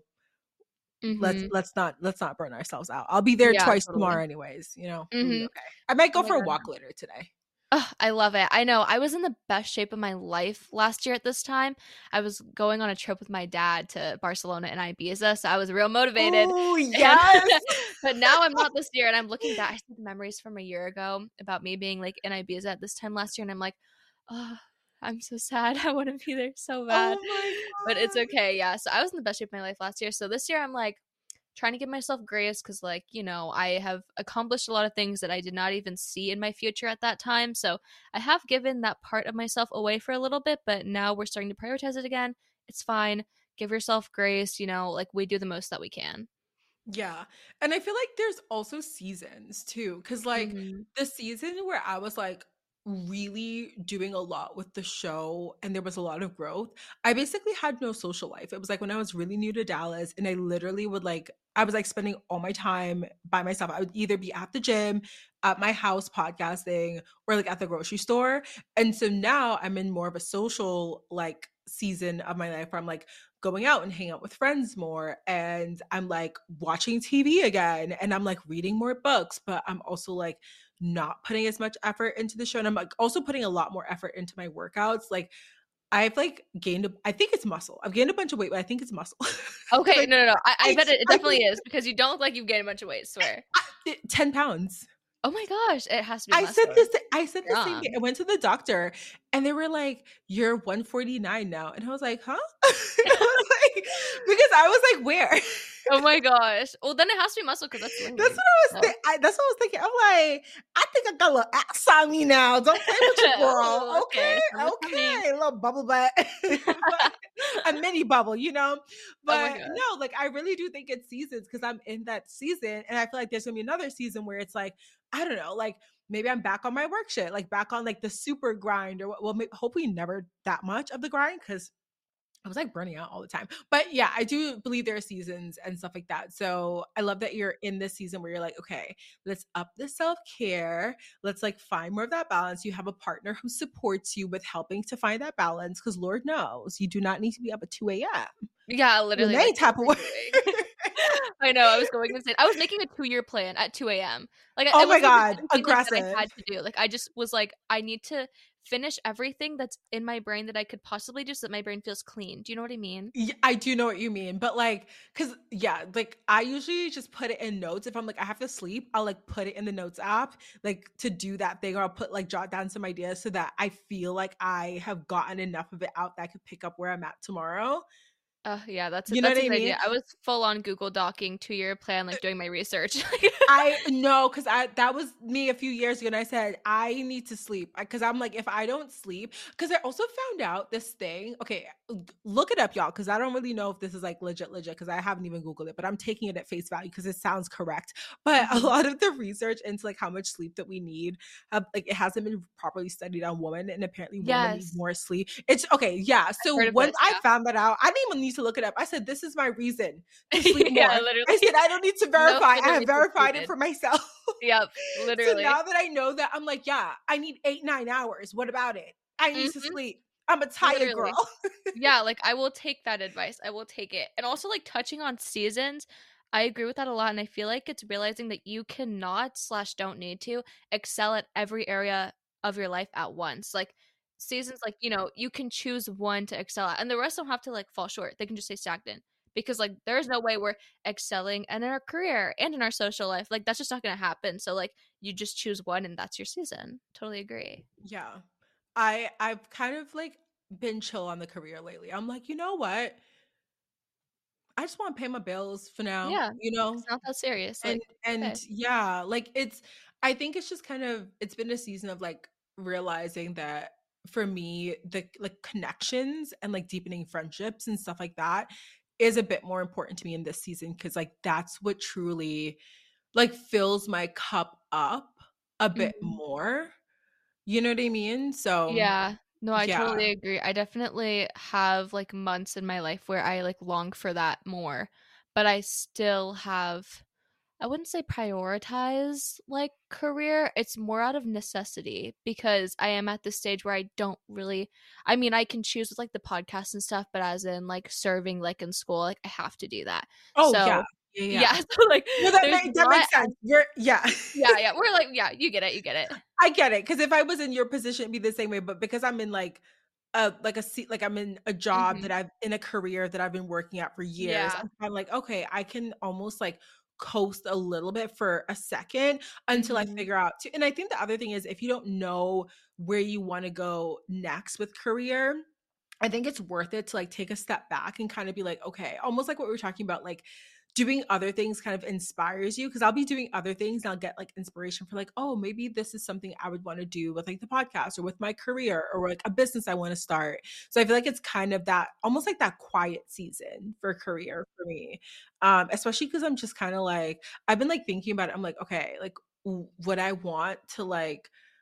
let's not burn ourselves out. I'll be there twice Totally. tomorrow anyways, We'll be okay. I might go for a walk later today. Oh, I love it. I know. I was in the best shape of my life last year at this time. I was going on a trip with my dad to Barcelona and Ibiza, so I was real motivated. Oh, yes. But now I'm not this year, and I'm looking back. I see the memories from a year ago about me being like in Ibiza at this time last year, and I'm like, oh, I'm so sad. I want to be there so bad. Oh my But it's God. okay. Yeah. So I was in the best shape of my life last year. So this year I'm like, trying to give myself grace because like I have accomplished a lot of things that I did not even see in my future at that time, so I have given that part of myself away for a little bit, but now we're starting to prioritize it again. It's fine. Give yourself grace, like we do the most that we can. Yeah. And I feel like there's also seasons too. Cause like the season where I was like really doing a lot with the show and there was a lot of growth, I basically had no social life. It was like when I was really new to Dallas and I literally would like, I was like spending all my time by myself. I would either be at the gym, at my house podcasting, or like at the grocery store. And so now I'm in more of a social like season of my life where I'm like going out and hang out with friends more. And I'm like watching TV again and I'm like reading more books, but I'm also like not putting as much effort into the show. And I'm like also putting a lot more effort into my workouts. Like I've like gained I think it's muscle. I've gained a bunch of weight, but I think it's muscle. Okay, Like, no. I bet it I definitely is because you don't look like you've gained a bunch of weight, swear. 10 pounds. Oh my gosh, it has to be I said muscle. this. I said the same Strong. thing. I went to the doctor, and they were like, "You're 149 now," and I was like, "Huh?" I was like, because I was like, "Where?" Oh my gosh. Well, then it has to be muscle because that's That's lean. what I was. That's what I was thinking. I'm like, I think I got a little ass on me now. Don't play with your girl, Oh, okay? okay, Okay, a little bubble butt, but a mini bubble, you know. Oh my But gosh. no, like I really do think it's seasons because I'm in that season, and I feel like there's gonna be another season where it's like I don't know, like maybe I'm back on my work shit, like back on like the super grind, or well, hopefully never that much of the grind because I was like burning out all the time. But yeah, I do believe there are seasons and stuff like that. So I love that you're in this season where you're like, okay, let's up the self care. Let's like find more of that balance. You have a partner who supports you with helping to find that balance because Lord knows you do not need to be up at 2 a.m. Yeah, In literally. any Like, type of what way. am I doing? I know. I was going insane. I was making a 2-year plan at 2 a.m. Like, Oh it my wasn't even God, anything like that I aggressive. had to do. Like, I just was like, I need to finish everything that's in my brain that I could possibly do so that my brain feels clean. Do you know what I mean? Yeah, I do know what you mean, but like, cause yeah, like I usually just put it in notes. If I'm like, I have to sleep, I'll like put it in the notes app, like to do that thing, or I'll put like jot down some ideas so that I feel like I have gotten enough of it out that I could pick up where I'm at tomorrow. Yeah, that's it. You know That's what a I good mean? idea. I was full on Google Docking 2-year plan, like doing my research. I know because I that was me a few years ago, and I said I need to sleep because I'm like if I don't sleep, because I also found out this thing. Okay, look it up, y'all, because I don't really know if this is like legit, because I haven't even Googled it, but I'm taking it at face value because it sounds correct. But a Mhm. lot of the research into like how much sleep that we need, like it hasn't been properly studied on women, and apparently women need Yes, more sleep. It's okay, yeah. So heard of once this. I Yeah. found that out, I didn't even need to look it up. I said this is my reason to sleep Yeah, more. I literally. said I don't need to No verify. I further have research verified it needed. for myself. Yep, So literally. now that I know that, I'm like, yeah, I need 8, 9 hours. What about it? I need to Mhm, sleep. I'm a tired girl. literally. Yeah, like, I will take that advice. I will take it. And also, like, touching on seasons, I agree with that a lot, and I feel like it's realizing that you cannot slash don't need to excel at every area of your life at once. Like, seasons, like, you can choose one to excel at, and the rest don't have to, like, fall short. They can just stay stagnant. Because, like, there's no way we're excelling in our career and in our social life. Like, that's just not gonna happen. So, like, you just choose one, and that's your season. Totally agree. Yeah. I've kind of like been chill on the career lately. I'm like, you know what? I just want to pay my bills for now, Yeah. you know? It's not that serious. And Like, and okay. yeah, like I think it's just kind of it's been a season of like realizing that for me the like connections and like deepening friendships and stuff like that is a bit more important to me in this season because like that's what truly like fills my cup up a bit Mhm. more. You know what I mean? So Yeah. No, I yeah. totally agree. I definitely have like months in my life where I like long for that more, but I still have, I wouldn't say prioritize like career. It's more out of necessity because I am at this stage where I don't really, I mean, I can choose with like the podcast and stuff, but as in like serving like in school, like I have to do that. Oh yeah. So, Yeah, yeah, yeah. so like No, that there's that not, makes sense. You're yeah. yeah, we're like, yeah, you get it, you get it. I get it, because if I was in your position, it'd be the same way, but because I'm in, like a seat like, I'm in a job Hmm. that I've in a career that I've been working at for years, Yeah. I'm kinda like, "Okay, I can almost, like, coast a little bit for a second until I Hmm. figure out" too and I think the other thing is if you don't know where you wanna go next with career, I think it's worth it to, like, take a step back and kinda be like, "Okay," almost like what we were talking about, like, doing other things kind of inspires you because 'cause I'll be doing other things and I'll get, like, inspiration for, like, "Oh, maybe this is something I would wanna do with, like, the podcast or with my career or, like, a business I wanna start." So I feel like it's kind of that almost like that quiet season for career for me, especially because 'cause I'm just kinda, like I've been, like, thinking about it, I'm like, "Okay, like, w would I want to, like"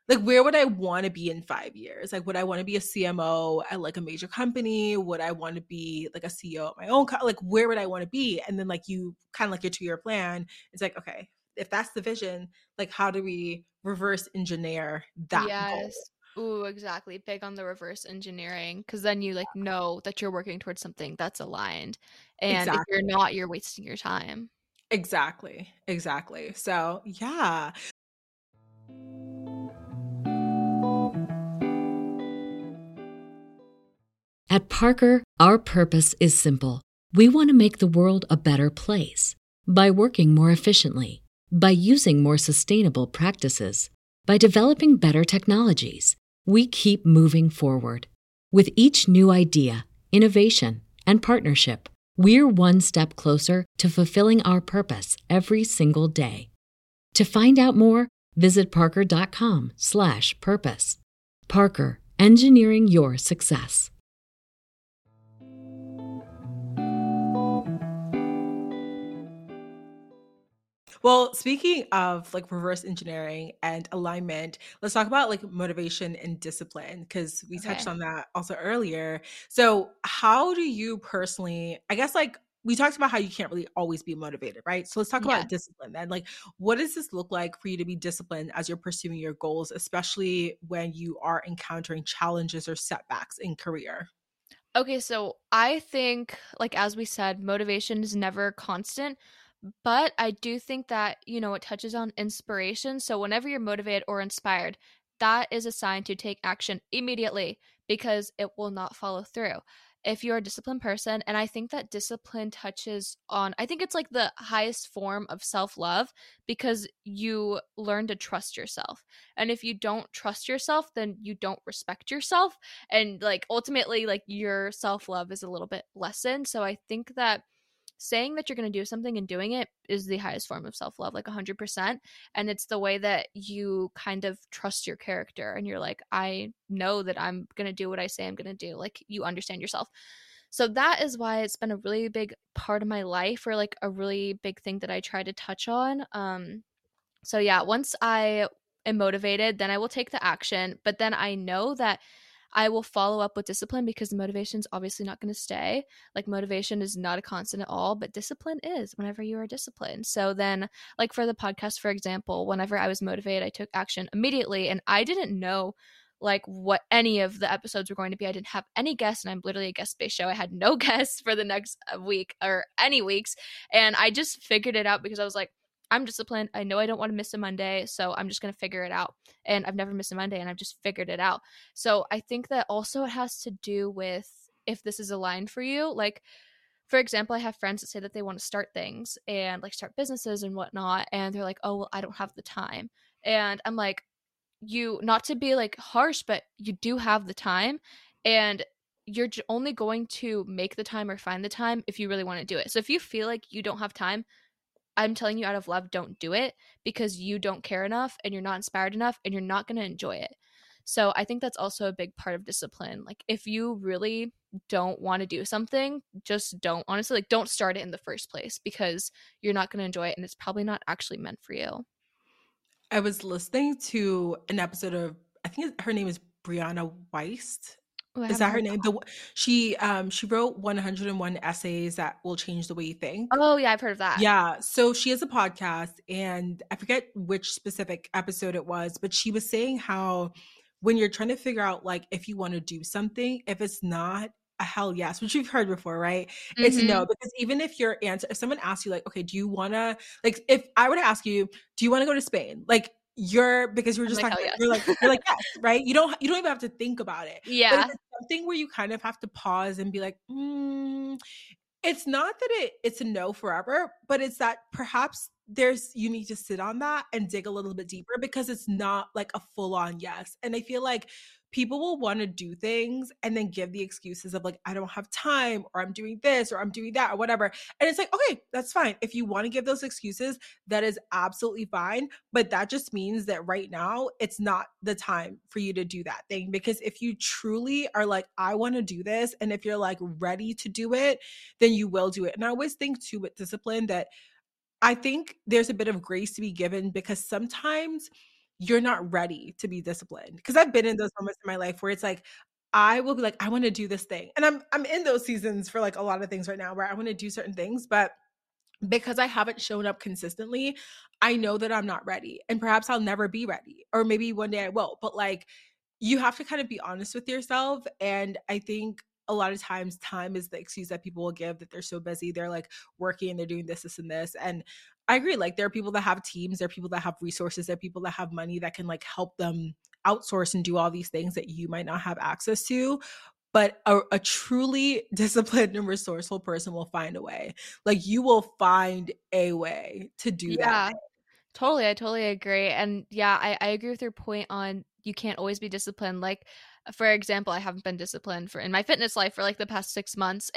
like, where would I want to be in 5 years? Like, would I want to be a CMO at like a major company? Would I want to be like a CEO at my own like, where would I want to be? And then like you kind of like your 2-year plan, it's like, okay, if that's the vision, like how do we reverse engineer that goal? Yes. Ooh, exactly. Big on the reverse engineering because then you like know that you're working towards something that's aligned. And if you're Exactly. not, you're wasting your time. Exactly. Exactly. So yeah. At Parker, our purpose is simple. We want to make the world a better place by working more efficiently, by using more sustainable practices, by developing better technologies. We keep moving forward. With each new idea, innovation, and partnership, we're one step closer to fulfilling our purpose every single day. To find out more, visit parker.com/purpose. Parker, engineering your success. Well, speaking of like reverse engineering and alignment, let's talk about like motivation and discipline because we touched Okay. on that also earlier. So, how do you personally, I guess, like we talked about how you can't really always be motivated, right? So, let's talk Yeah. about discipline then. Like, what does this look like for you to be disciplined as you're pursuing your goals, especially when you are encountering challenges or setbacks in career? Okay, so I think, like as we said, motivation is never constant, but I do think that, it touches on inspiration. So whenever you're motivated or inspired, that is a sign to take action immediately because it will not follow through. If you're a disciplined person, and I think that discipline touches on, I think it's like the highest form of self love because you learn to trust yourself. And if you don't trust yourself, then you don't respect yourself. And like ultimately, like your self love is a little bit lessened. So I think that saying that you're going to do something and doing it is the highest form of self-love, like 100%. And it's the way that you kind of trust your character and you're like, I know that I'm going to do what I say I'm going to do. Like you understand yourself. So that is why it's been a really big part of my life, or like a really big thing that I try to touch on. So yeah, once I am motivated, then I will take the action, but then I know that I will follow up with discipline because the motivation is obviously not going to stay. Like motivation is not a constant at all, but discipline is whenever you are disciplined. So then, like for the podcast, for example, whenever I was motivated, I took action immediately, and I didn't know like what any of the episodes were going to be. I didn't have any guests, and I'm literally a guest based show. I had no guests for the next week or any weeks, and I just figured it out because I was like, I'm disciplined. I know I don't want to miss a Monday, so I'm just going to figure it out. And I've never missed a Monday, and I've just figured it out. So I think that also it has to do with if this is aligned for you. Like, for example, I have friends that say that they want to start things and like start businesses and whatnot. And they're like, oh, well, I don't have the time. And I'm like, you, not to be like harsh, but you do have the time. And you're only going to make the time or find the time if you really want to do it. So if you feel like you don't have time, I'm telling you out of love, don't do it because you don't care enough and you're not inspired enough and you're not going to enjoy it. So I think that's also a big part of discipline. Like if you really don't want to do something, just don't. Honestly, like don't start it in the first place because you're not going to enjoy it and it's probably not actually meant for you. I was listening to an episode of, I think her name is Brianna Weist. Oh, I Is haven't that her heard name? that. She wrote 101 essays that will change the way you think. Oh, yeah, I've heard of that. Yeah, so she has a podcast, and I forget which specific episode it was, but she was saying how when you're trying to figure out like if you want to do something, if it's not a hell yes, which you've heard before, right? It's a Mm-hmm. no, because even if your answer, if someone asks you like, okay, do you want to, like, if I were to ask you, do you want to go to Spain? Like because you were I'm just like, talking hell about, yes. you're like yes, right? You don't even have to think about it. But if Yeah. it's something where you kind of have to pause and be like, it's not that it's a no forever, but it's that perhaps you need to sit on that and dig a little bit deeper because it's not like a full on yes. And I feel like people will want to do things and then give the excuses of like, I don't have time, or I'm doing this, or I'm doing that, or whatever. And it's like, okay, that's fine. If you want to give those excuses, that is absolutely fine. But that just means that right now it's not the time for you to do that thing. Because if you truly are like, I want to do this, and if you're like ready to do it, then you will do it. And I always think too with discipline that I think there's a bit of grace to be given because sometimes you're not ready to be disciplined. Because I've been in those moments in my life where it's like, I will be like, I want to do this thing. And I'm in those seasons for like a lot of things right now where I want to do certain things, but because I haven't shown up consistently, I know that I'm not ready. And perhaps I'll never be ready. Or maybe one day I will. But like, you have to kind of be honest with yourself. And I think a lot of times time is the excuse that people will give that they're so busy. They're like working and they're doing this, and this. And I agree. Like, there are people that have teams, there are people that have resources, there are people that have money that can like help them outsource and do all these things that you might not have access to. But a truly disciplined and resourceful person will find a way. Like, you will find a way to do that. Yeah, totally. I totally agree. And yeah, I agree with your point on you can't always be disciplined. Like, for example, I haven't been disciplined for in my fitness life for like the past 6 months.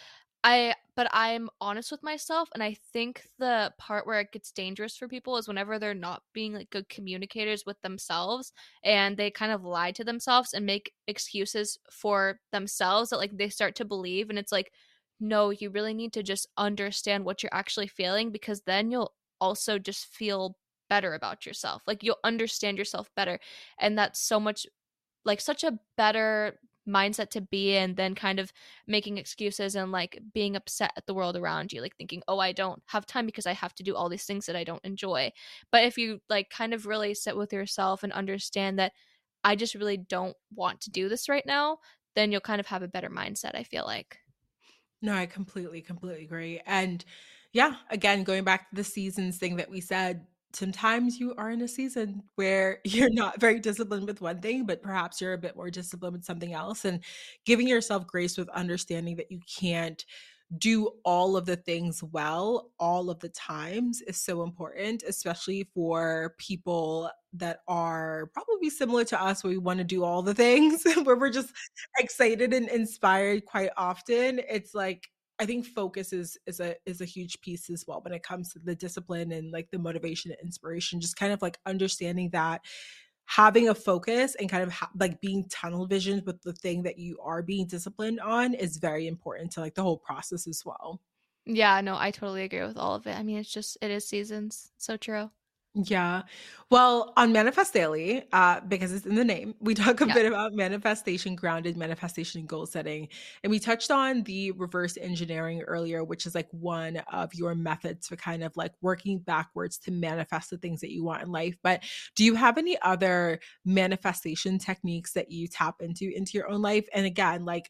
But I'm honest with myself. And I think the part where it gets dangerous for people is whenever they're not being like good communicators with themselves and they kind of lie to themselves and make excuses for themselves that like they start to believe. And it's like, no, you really need to just understand what you're actually feeling, because then you'll also just feel better about yourself. Like, you'll understand yourself better. And that's so much like such a better mindset to be in than kind of making excuses and like being upset at the world around you, like thinking, oh, I don't have time because I have to do all these things that I don't enjoy. But if you like kind of really sit with yourself and understand that I just really don't want to do this right now, then you'll kind of have a better mindset, I feel like. No, I completely agree. And yeah, again, going back to the seasons thing that we said, sometimes you are in a season where you're not very disciplined with one thing, but perhaps you're a bit more disciplined with something else. And giving yourself grace with understanding that you can't do all of the things well all of the times is so important, especially for people that are probably similar to us, where we want to do all the things, where we're just excited and inspired quite often. It's like, I think focus is a huge piece as well when it comes to the discipline and like the motivation and inspiration. Just kind of like understanding that having a focus and kind of like being tunnel visioned with the thing that you are being disciplined on is very important to like the whole process as well. Yeah, no, I totally agree with all of it. I mean, it is seasons. So true. Yeah. Well, on Manifest Daily, because it's in the name, we talk a Yeah. bit about manifestation, grounded manifestation, and goal setting. And we touched on the reverse engineering earlier, which is like one of your methods for kind of like working backwards to manifest the things that you want in life. But do you have any other manifestation techniques that you tap into your own life? And again, like,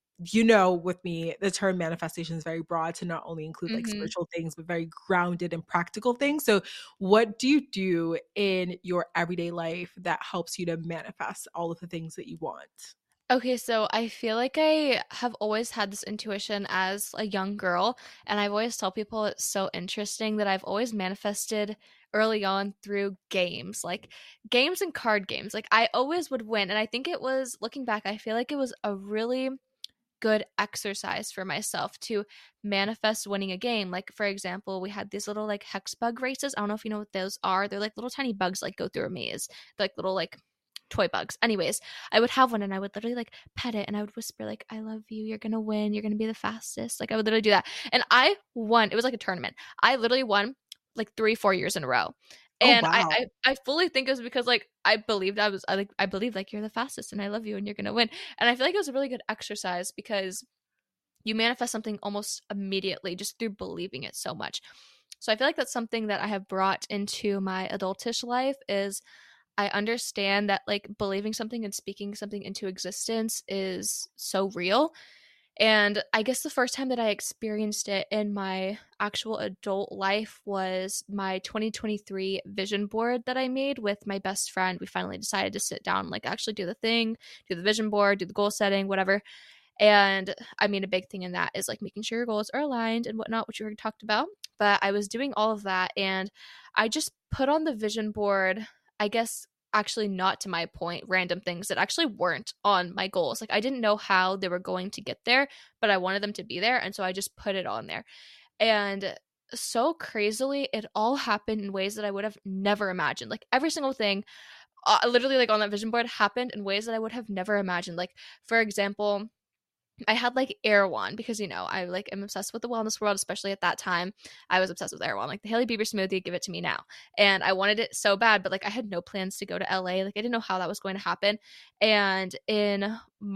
with me, the term manifestation is very broad to not only include like Hmm. spiritual things, but very grounded and practical things. So, what do you do in your everyday life that helps you to manifest all of the things that you want? Okay, so I feel like I have always had this intuition as a young girl, and I've always told people it's so interesting that I've always manifested early on through games, like games and card games. Like, I always would win, and I think it was, looking back, I feel like it was a really good exercise for myself to manifest winning a game. Like, for example, we had these little like hex bug races. I don't know if you know what those are. They're like little tiny bugs like go through a maze. They're like little like toy bugs. Anyways, I would have one and I would literally like pet it and I would whisper like, I love you, you're gonna win, you're gonna be the fastest. Like, I would literally do that. And I won. It was like a tournament. I literally won like 3-4 years in a row. Oh, And I, wow. I I fully think it was because like I believed like you're the fastest and I love you and you're gonna win. And I feel like it was a really good exercise because you manifest something almost immediately just through believing it so much. So I feel like that's something that I have brought into my adultish life is I understand that like believing something and speaking something into existence is so real. And I guess the first time that I experienced it in my actual adult life was my 2023 vision board that I made with my best friend. We finally decided to sit down, like actually do the thing, do the vision board, do the goal setting, whatever. And I mean, a big thing in that is like making sure your goals are aligned and whatnot, which we already talked about. But I was doing all of that and I just put on the vision board, I guess, actually not to my point, random things that actually weren't on my goals. Like, I didn't know how they were going to get there, but I wanted them to be there. And so I just put it on there. And so crazily, it all happened in ways that I would have never imagined. Like, every single thing, literally, like on that vision board happened in ways that I would have never imagined. Like, for example, I had like Erewhon because, I like am obsessed with the wellness world, especially at that time. I was obsessed with Erewhon, like the Hailey Bieber smoothie, give it to me now. And I wanted it so bad, but like I had no plans to go to LA. Like I didn't know how that was going to happen. And in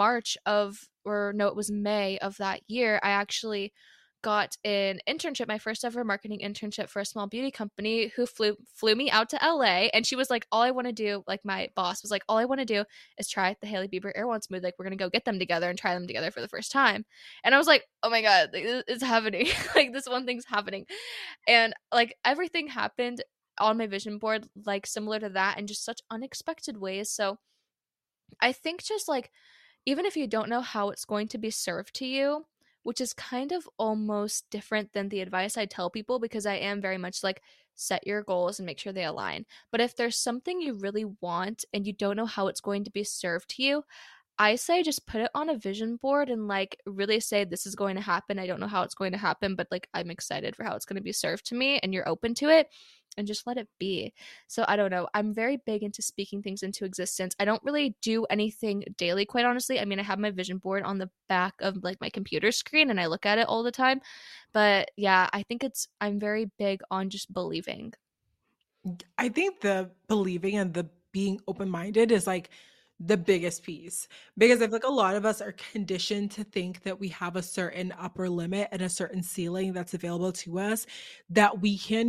it was May of that year, I actually got an internship, my first ever marketing internship for a small beauty company who flew me out to LA. And she was like, all I want to do, like my boss was like, all I want to do is try the Hailey Bieber Erewhon smoothie. Like we're going to go get them together and try them together for the first time. And I was like, oh my God, it's happening. Like this one thing's happening. And like everything happened on my vision board, like similar to that in just such unexpected ways. So I think just like, even if you don't know how it's going to be served to you, which is kind of almost different than the advice I tell people, because I am very much like, set your goals and make sure they align. But if there's something you really want and you don't know how it's going to be served to you, I say just put it on a vision board and like really say, this is going to happen. I don't know how it's going to happen, but like I'm excited for how it's going to be served to me, and you're open to it, and just let it be. So I don't know. I'm very big into speaking things into existence. I don't really do anything daily, quite honestly. I mean, I have my vision board on the back of like my computer screen and I look at it all the time. But yeah, I think I'm very big on just believing. I think the believing and the being open-minded is like the biggest piece, because I feel like a lot of us are conditioned to think that we have a certain upper limit and a certain ceiling that's available to us, that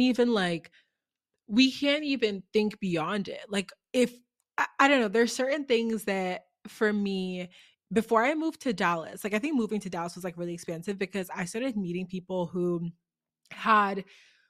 we can't even think beyond it. Like if I don't know, there's certain things that for me, before I moved to Dallas, like I think moving to Dallas was like really expensive because I started meeting people who had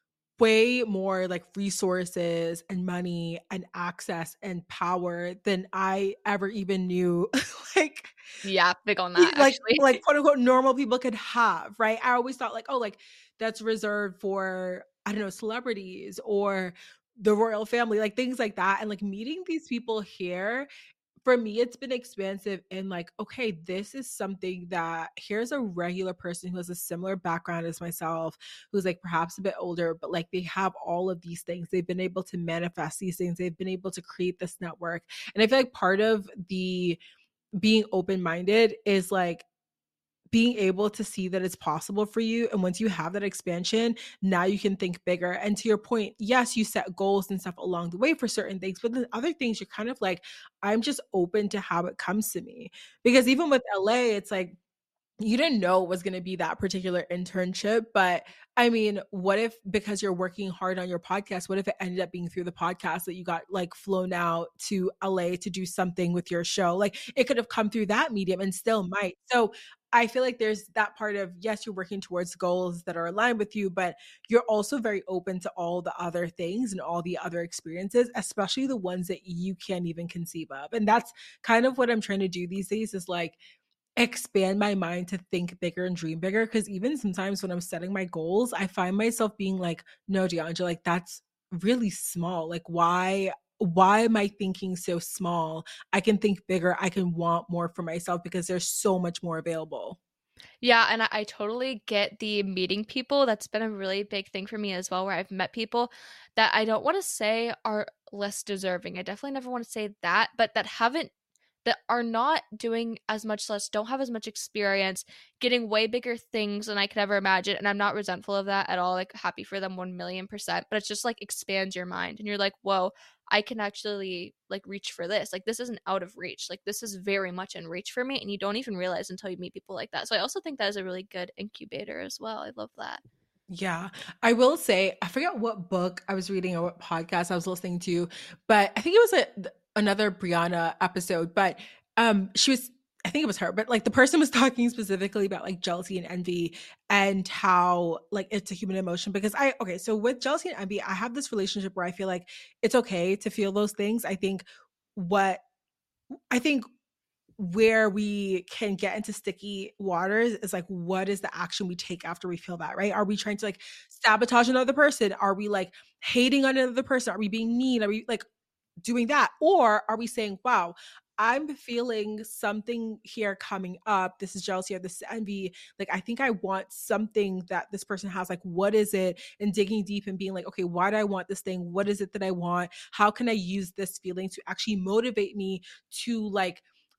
way more like resources and money and access and power than I ever even knew like Yeah, big on that like actually. like quote unquote normal people could have, right? I always thought like, oh, like that's reserved for, I don't know, celebrities or the royal family, like things like that. And like meeting these people here, for me, it's been expansive in like, okay, this is something that here's a regular person who has a similar background as myself, who's like perhaps a bit older, but like they have all of these things. They've been able to manifest these things. They've been able to create this network. And I feel like part of the being open-minded is like being able to see that it's possible for you. And once you have that expansion, now you can think bigger. And to your point, yes, you set goals and stuff along the way for certain things, but then other things you're kind of like, I'm just open to how it comes to me. Because even with LA, it's like, you didn't know it was going to be that particular internship, but I mean, what if because you're working hard on your podcast, what if it ended up being through the podcast that you got like flown out to LA to do something with your show? Like it could have come through that medium and still might. So I feel like there's that part of, yes, you're working towards goals that are aligned with you, but you're also very open to all the other things and all the other experiences, especially the ones that you can't even conceive of. And that's kind of what I'm trying to do these days, is like expand my mind to think bigger and dream bigger. Because even sometimes when I'm setting my goals, I find myself being like, no, DeAndre, like that's really small. Like why am I thinking so small? I can think bigger. I can want more for myself because there's so much more available. Yeah, and I totally get the meeting people. That's been a really big thing for me as well, where I've met people that I don't want to say are less deserving. I definitely never want to say that, but that are not doing as much, less, don't have as much experience, getting way bigger things than I could ever imagine. And I'm not resentful of that at all. Like happy for them 1,000,000%. But it's just like expands your mind and you're like, whoa, I can actually like reach for this. Like this isn't out of reach. Like this is very much in reach for me. And you don't even realize until you meet people like that. So I also think that is a really good incubator as well. I love that. Yeah, I will say, I forget what book I was reading or what podcast I was listening to, but I think it was another Brianna episode, but she was, I think it was her, but like the person was talking specifically about like jealousy and envy and how like it's a human emotion. Because okay, so with jealousy and envy, I have this relationship where I feel like it's okay to feel those things. What I think where we can get into sticky waters is like, what is the action we take after we feel that, right? Are we trying to like sabotage another person? Are we like hating on another person? Are we being mean? Are we like doing that? Or are we saying, wow, I'm feeling something here coming up. This is jealousy or this is envy. Like, I think I want something that this person has. Like, what is it? And digging deep and being like, okay, why do I want this thing? What is it that I want? How can I use this feeling to actually motivate me to like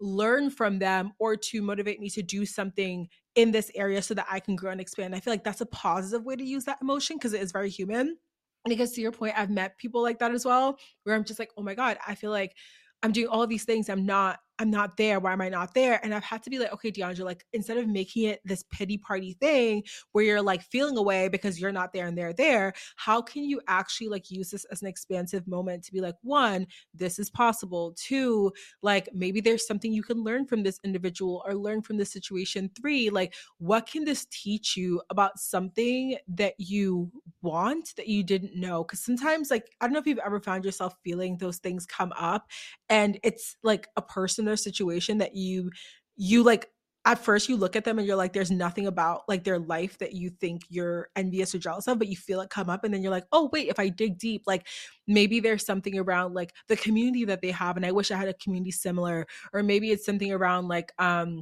learn from them or to motivate me to do something in this area so that I can grow and expand. I feel like that's a positive way to use that emotion because it is very human. Because to your point, I've met people like that as well, where I'm just like, oh my God, I feel like I'm doing all these things. I'm not there. Why am I not there? And I've had to be like, okay, DeAndre, like instead of making it this pity party thing where you're like feeling away because you're not there and they're there, how can you actually like use this as an expansive moment to be like, one, this is possible. Two, like maybe there's something you can learn from this individual or learn from this situation. Three, like what can this teach you about something that you want that you didn't know? Because sometimes, like, I don't know if you've ever found yourself feeling those things come up and it's like a person or situation that you like at first you look at them and you're like, there's nothing about like their life that you think you're envious or jealous of, but you feel it come up and then you're like, oh wait, if I dig deep, like maybe there's something around like the community that they have and I wish I had a community similar, or maybe it's something around like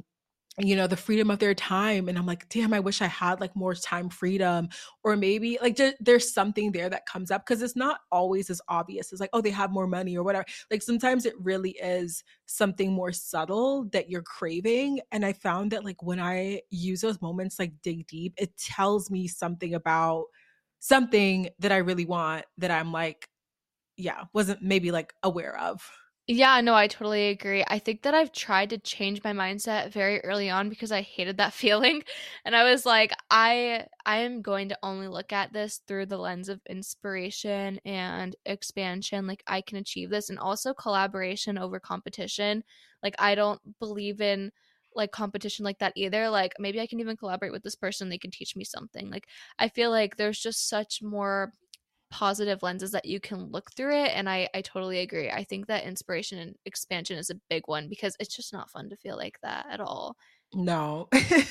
the freedom of their time. And I'm like, damn, I wish I had like more time freedom. Or maybe like there's something there that comes up because it's not always as obvious as like, oh, they have more money or whatever. Like sometimes it really is something more subtle that you're craving. And I found that like when I use those moments, like dig deep, it tells me something about something that I really want that I'm like, yeah, wasn't maybe like aware of. Yeah, no, I totally agree. I think that I've tried to change my mindset very early on because I hated that feeling. And I was like, I am going to only look at this through the lens of inspiration and expansion. Like I can achieve this, and also collaboration over competition. Like I don't believe in like competition like that either. Like maybe I can even collaborate with this person, they can teach me something. Like I feel like there's just such more positive lenses that you can look through it, and I totally agree. I think that inspiration and expansion is a big one because it's just not fun to feel like that at all. No.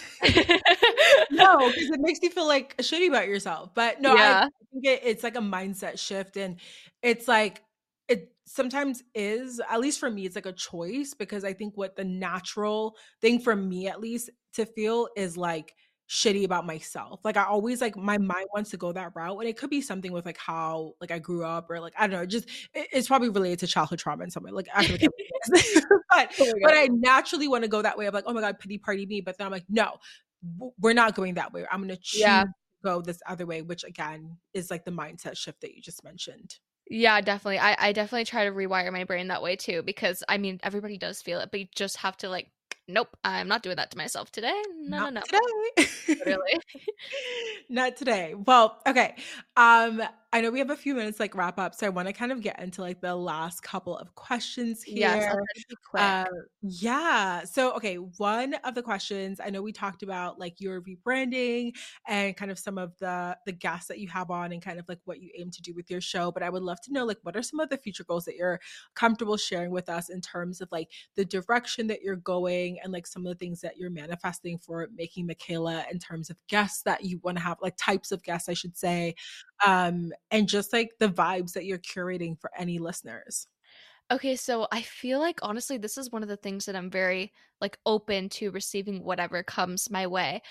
No, because it makes you feel like shitty about yourself. But no, I Yeah. think it's like a mindset shift. And it's like, it sometimes is, at least for me, it's like a choice because I think what the natural thing for me, at least, to feel is like shitty about myself. Like I always like my mind wants to go that route. And it could be something with like how like I grew up or like, I don't know, just it's probably related to childhood trauma in some way. Like I feel like everything is. Oh my But God. I naturally want to go that way of like, oh my God, pity party me. But then I'm like, no, we're not going that way. I'm going to choose Yeah. to go this other way, which again is like the mindset shift that you just mentioned. Yeah, definitely. I definitely try to rewire my brain that way too, because I mean everybody does feel it, but you just have to like, nope, I'm not doing that to myself today. No, no, Not no. today. Literally. Not today. Well, okay. I know we have a few minutes to like wrap up, so I want to kind of get into like the last couple of questions Yes, I'll here. try to be quick. Yeah. So, okay, one of the questions, I know we talked about like your rebranding and kind of some of the guests that you have on and kind of like what you aim to do with your show, but I would love to know like what are some of the future goals that you're comfortable sharing with us in terms of like the direction that you're going and like some of the things that you're manifesting for Making Michaela in terms of guests that you want to have, like types of guests, I should say, and just like the vibes that you're curating for any listeners. Okay, so I feel like honestly this is one of the things that I'm very like open to receiving whatever comes my way.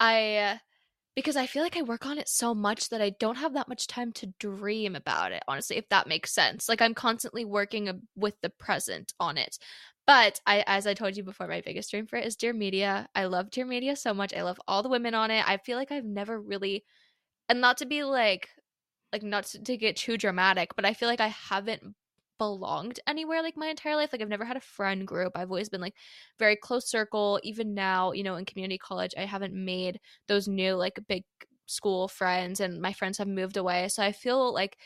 I Because I feel like I work on it so much that I don't have that much time to dream about it, honestly, if that makes sense. Like I'm constantly working with the present on it. But as I told you before, my biggest dream for it is Dear Media. I love Dear Media so much. I love all the women on it. I feel like I've never really, and not to be like not to get too dramatic, but I feel like I haven't belonged anywhere like my entire life. Like I've never had a friend group. I've always been like very close circle. Even now, in community college, I haven't made those new like big school friends, and my friends have moved away. So I feel like,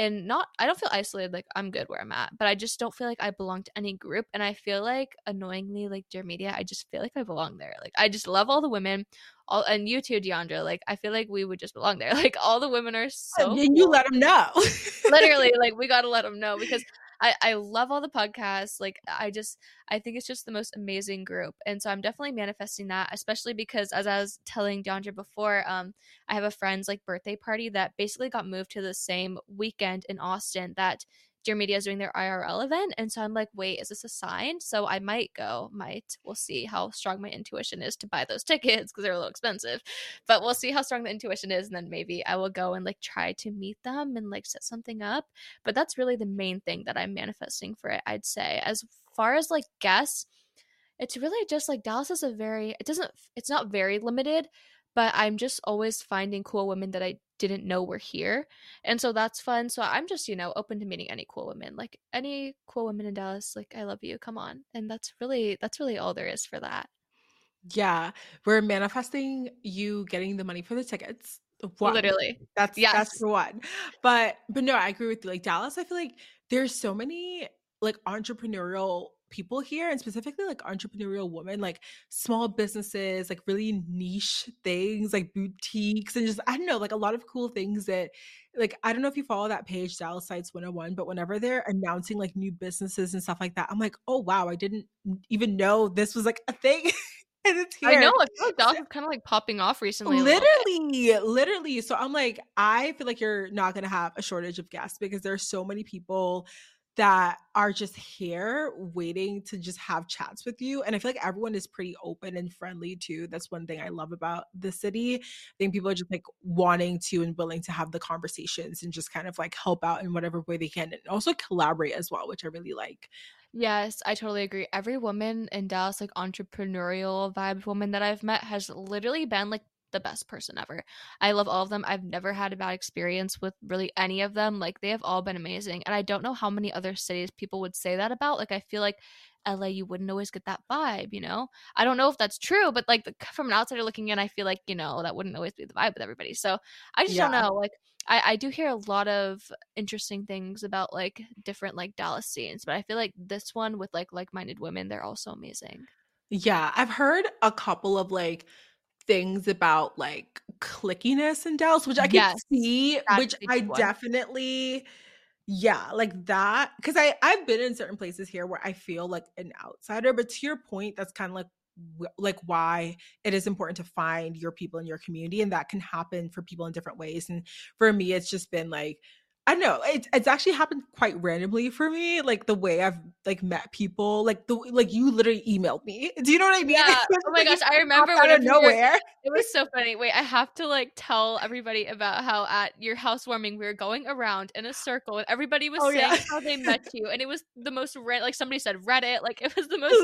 I don't feel isolated. Like I'm good where I'm at, but I just don't feel like I belong to any group. And I feel like annoyingly, like Dear Media, I just feel like I belong there. Like I just love all the women. And you too, Deandra. Like I feel like we would just belong there. Like all the women are so And you cool. let them know. Literally, like we gotta let them know because I love all the podcasts. Like I think it's just the most amazing group. And so I'm definitely manifesting that, especially because as I was telling Deandra before, I have a friend's like birthday party that basically got moved to the same weekend in Austin that Dear Media is doing their IRL event. And so I'm like, wait, is this a sign? So I might go, we'll see how strong my intuition is to buy those tickets because they're a little expensive, but we'll see how strong the intuition is. And then maybe I will go and like try to meet them and like set something up. But that's really the main thing that I'm manifesting for it, I'd say. As far as like guests, it's really just like Dallas is it's not very limited, but I'm just always finding cool women that I didn't know were here. And so that's fun. So I'm just, open to meeting any cool women. Like any cool women in Dallas, like I love you. Come on. And that's really all there is for that. Yeah. We're manifesting you getting the money for the tickets. One. Literally. That's for one. But no, I agree with you. Like Dallas, I feel like there's so many like entrepreneurial people here, and specifically like entrepreneurial women, like small businesses, like really niche things, like boutiques, and just I don't know, like a lot of cool things that like I don't know if you follow that page, Dallas Sites 101, but whenever they're announcing like new businesses and stuff like that, I'm like, oh wow, I didn't even know this was like a thing. And it's here. I know. I feel like Dallas is kind of like popping off recently. Literally. So I'm like, I feel like you're not going to have a shortage of guests because there's so many people that are just here waiting to just have chats with you. And I feel like everyone is pretty open and friendly too. That's one thing I love about the city. I think people are just like wanting to and willing to have the conversations and just kind of like help out in whatever way they can, and also collaborate as well, which I really like. Yes, I totally agree. Every woman in Dallas, like entrepreneurial vibe woman that I've met has literally been like the best person ever. I love all of them. I've never had a bad experience with really any of them. Like they have all been amazing. And I don't know how many other cities people would say that about. Like I feel like LA, you wouldn't always get that vibe, I don't know if that's true, but like from an outsider looking in, I feel like, that wouldn't always be the vibe with everybody. So I just don't know. Like I do hear a lot of interesting things about like different like Dallas scenes, but I feel like this one with like-minded women, they're also amazing. Yeah, I've heard a couple of like things about like clickiness in Dallas, which I can see, which I definitely, like that. Because I've been in certain places here where I feel like an outsider, but to your point, that's kind of like why it is important to find your people in your community, and that can happen for people in different ways. And for me, it's just been like, I don't know, it's actually happened quite randomly for me, like the way I've like met people, like you literally emailed me. Do you know what I mean? Yeah. Oh my gosh, I remember out of nowhere. It was so funny. Wait, I have to like tell everybody about how at your housewarming we were going around in a circle and everybody was saying how they met you, and it was the most like somebody said Reddit, like it was the most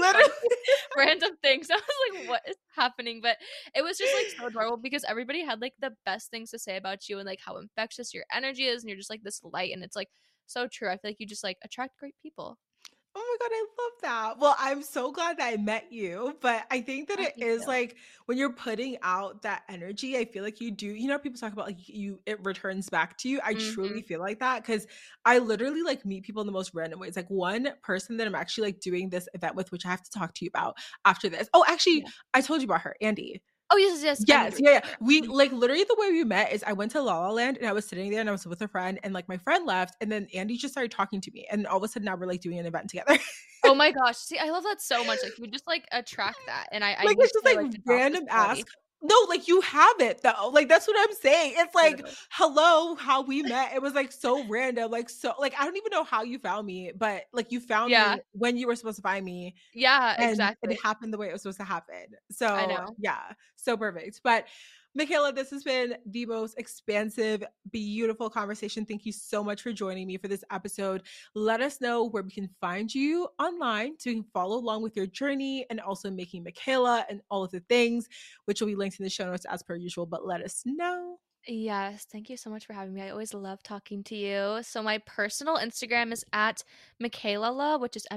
random thing. So I was like, what is happening? But it was just like so adorable because everybody had like the best things to say about you and like how infectious your energy is, and you're just like this light, and it's like so true. I feel like you just like attract great people. Oh my God, I love that. Well, I'm so glad that I met you, but I think that it is like when you're putting out that energy, I feel like you do, people talk about like it returns back to you. I truly feel like that because I literally like meet people in the most random ways. Like one person that I'm actually like doing this event with, which I have to talk to you about after this. Oh, actually, I told you about her, Andy. Oh, yes. Yeah. We like literally the way we met is I went to La La Land and I was sitting there and I was with a friend, and like my friend left, and then Andy just started talking to me, and all of a sudden now we're like doing an event together. Oh my gosh. See, I love that so much. Like you just like attract that. And I like it's just like random ask. No, like you have it though. Like that's what I'm saying. It's like, hello, how we met. It was like so random. Like so like I don't even know how you found me, but like you found me when you were supposed to find me. Yeah, exactly. It happened the way it was supposed to happen. So I know. Yeah, so perfect. But Michaela, this has been the most expansive, beautiful conversation. Thank you so much for joining me for this episode. Let us know where we can find you online so we can follow along with your journey, and also making Michaela and all of the things, which will be linked in the show notes as per usual, but let us know. Yes, thank you so much for having me. I always love talking to you. So my personal Instagram is at Makaylala, which is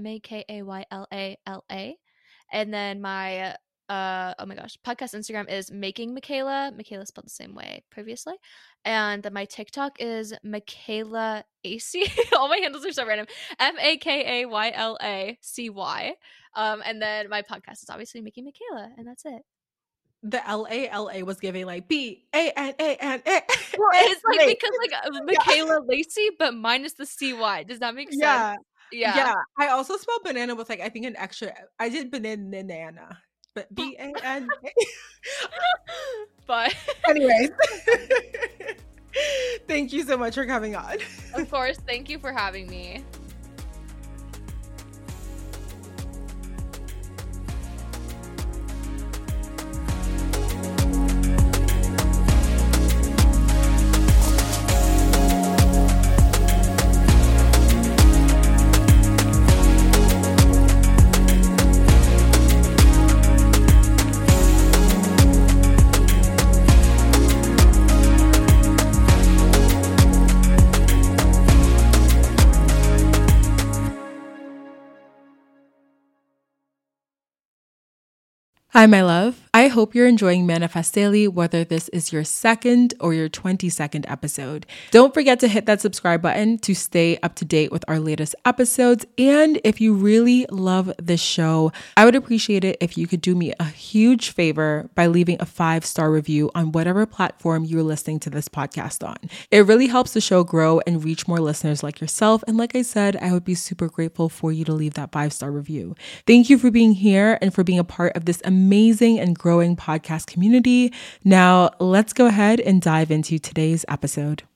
MAKAYLALA. And then my oh my gosh, podcast Instagram is Making Michaela. Michaela spelled the same way previously. And then my TikTok is Michaela AC. All my handles are so random. MAKAYLACY. And then my podcast is obviously Making Michaela, and that's it. The LALA was giving like BANANA. Well, it's like because like Michaela Lacey, but minus the CY. Does that make sense? Yeah. I also spelled banana with like I think an extra. I did banana. But BAN. But anyways, thank you so much for coming on. Of course, thank you for having me. Hi, my love. I hope you're enjoying Manifest Daily, whether this is your second or your 22nd episode. Don't forget to hit that subscribe button to stay up to date with our latest episodes. And if you really love this show, I would appreciate it if you could do me a huge favor by leaving a 5-star review on whatever platform you're listening to this podcast on. It really helps the show grow and reach more listeners like yourself. And like I said, I would be super grateful for you to leave that 5-star review. Thank you for being here and for being a part of this amazing and growing podcast community. Now, let's go ahead and dive into today's episode.